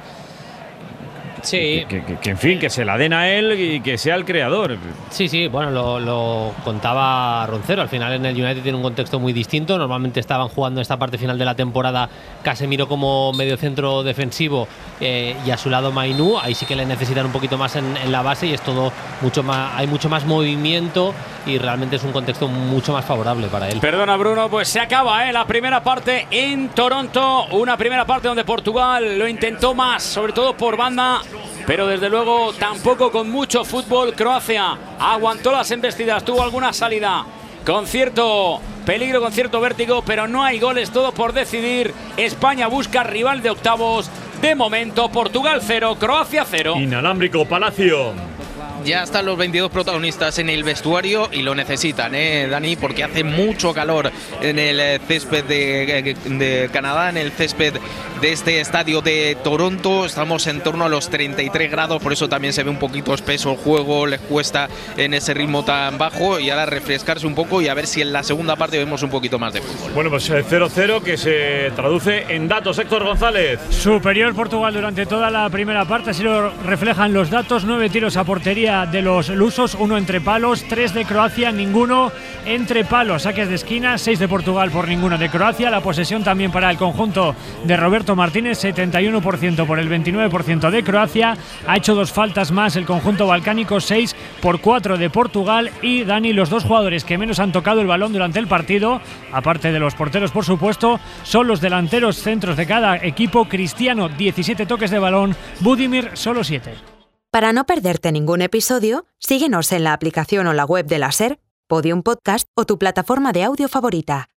Sí. Que, que, que, en fin, que se la den a él y que sea el creador. Sí, sí, bueno, lo, lo contaba Roncero. Al final en el United tiene un contexto muy distinto. Normalmente estaban jugando en esta parte final de la temporada Casemiro como mediocentro defensivo eh, y a su lado Mainú. Ahí sí que le necesitan un poquito más en, en la base y es todo mucho más, hay mucho más movimiento y realmente es un contexto mucho más favorable para él. Perdona, Bruno, pues se acaba ¿eh? la primera parte en Toronto. Una primera parte donde Portugal lo intentó más, sobre todo por banda, pero desde luego tampoco con mucho fútbol. Croacia aguantó las embestidas, tuvo alguna salida con cierto peligro, con cierto vértigo, pero no hay goles, todo por decidir. España busca rival de octavos. De momento, Portugal cero, Croacia cero. Inalámbrico Palacio. Ya están los veintidós protagonistas en el vestuario y lo necesitan, ¿eh, Dani? Porque hace mucho calor en el césped de, de Canadá, en el césped de este estadio de Toronto. Estamos en torno a los treinta y tres grados, por eso también se ve un poquito espeso el juego, les cuesta en ese ritmo tan bajo, y ahora refrescarse un poco y a ver si en la segunda parte vemos un poquito más de fútbol. Bueno, pues cero cero que se traduce en datos. Héctor González. Superior Portugal durante toda la primera parte, así lo reflejan los datos. Nueve tiros a portería de los lusos, uno entre palos, tres de Croacia, ninguno entre palos. Saques de esquina, seis de Portugal por ninguno de Croacia. La posesión también para el conjunto de Roberto Martínez, setenta y uno por ciento por el veintinueve por ciento de Croacia. Ha hecho dos faltas más el conjunto balcánico, seis por cuatro de Portugal. Y Dani, los dos jugadores que menos han tocado el balón durante el partido, aparte de los porteros por supuesto, son los delanteros centros de cada equipo. Cristiano, diecisiete toques de balón, Budimir solo siete. Para no perderte ningún episodio, síguenos en la aplicación o la web de la SER, Podium Podcast o tu plataforma de audio favorita.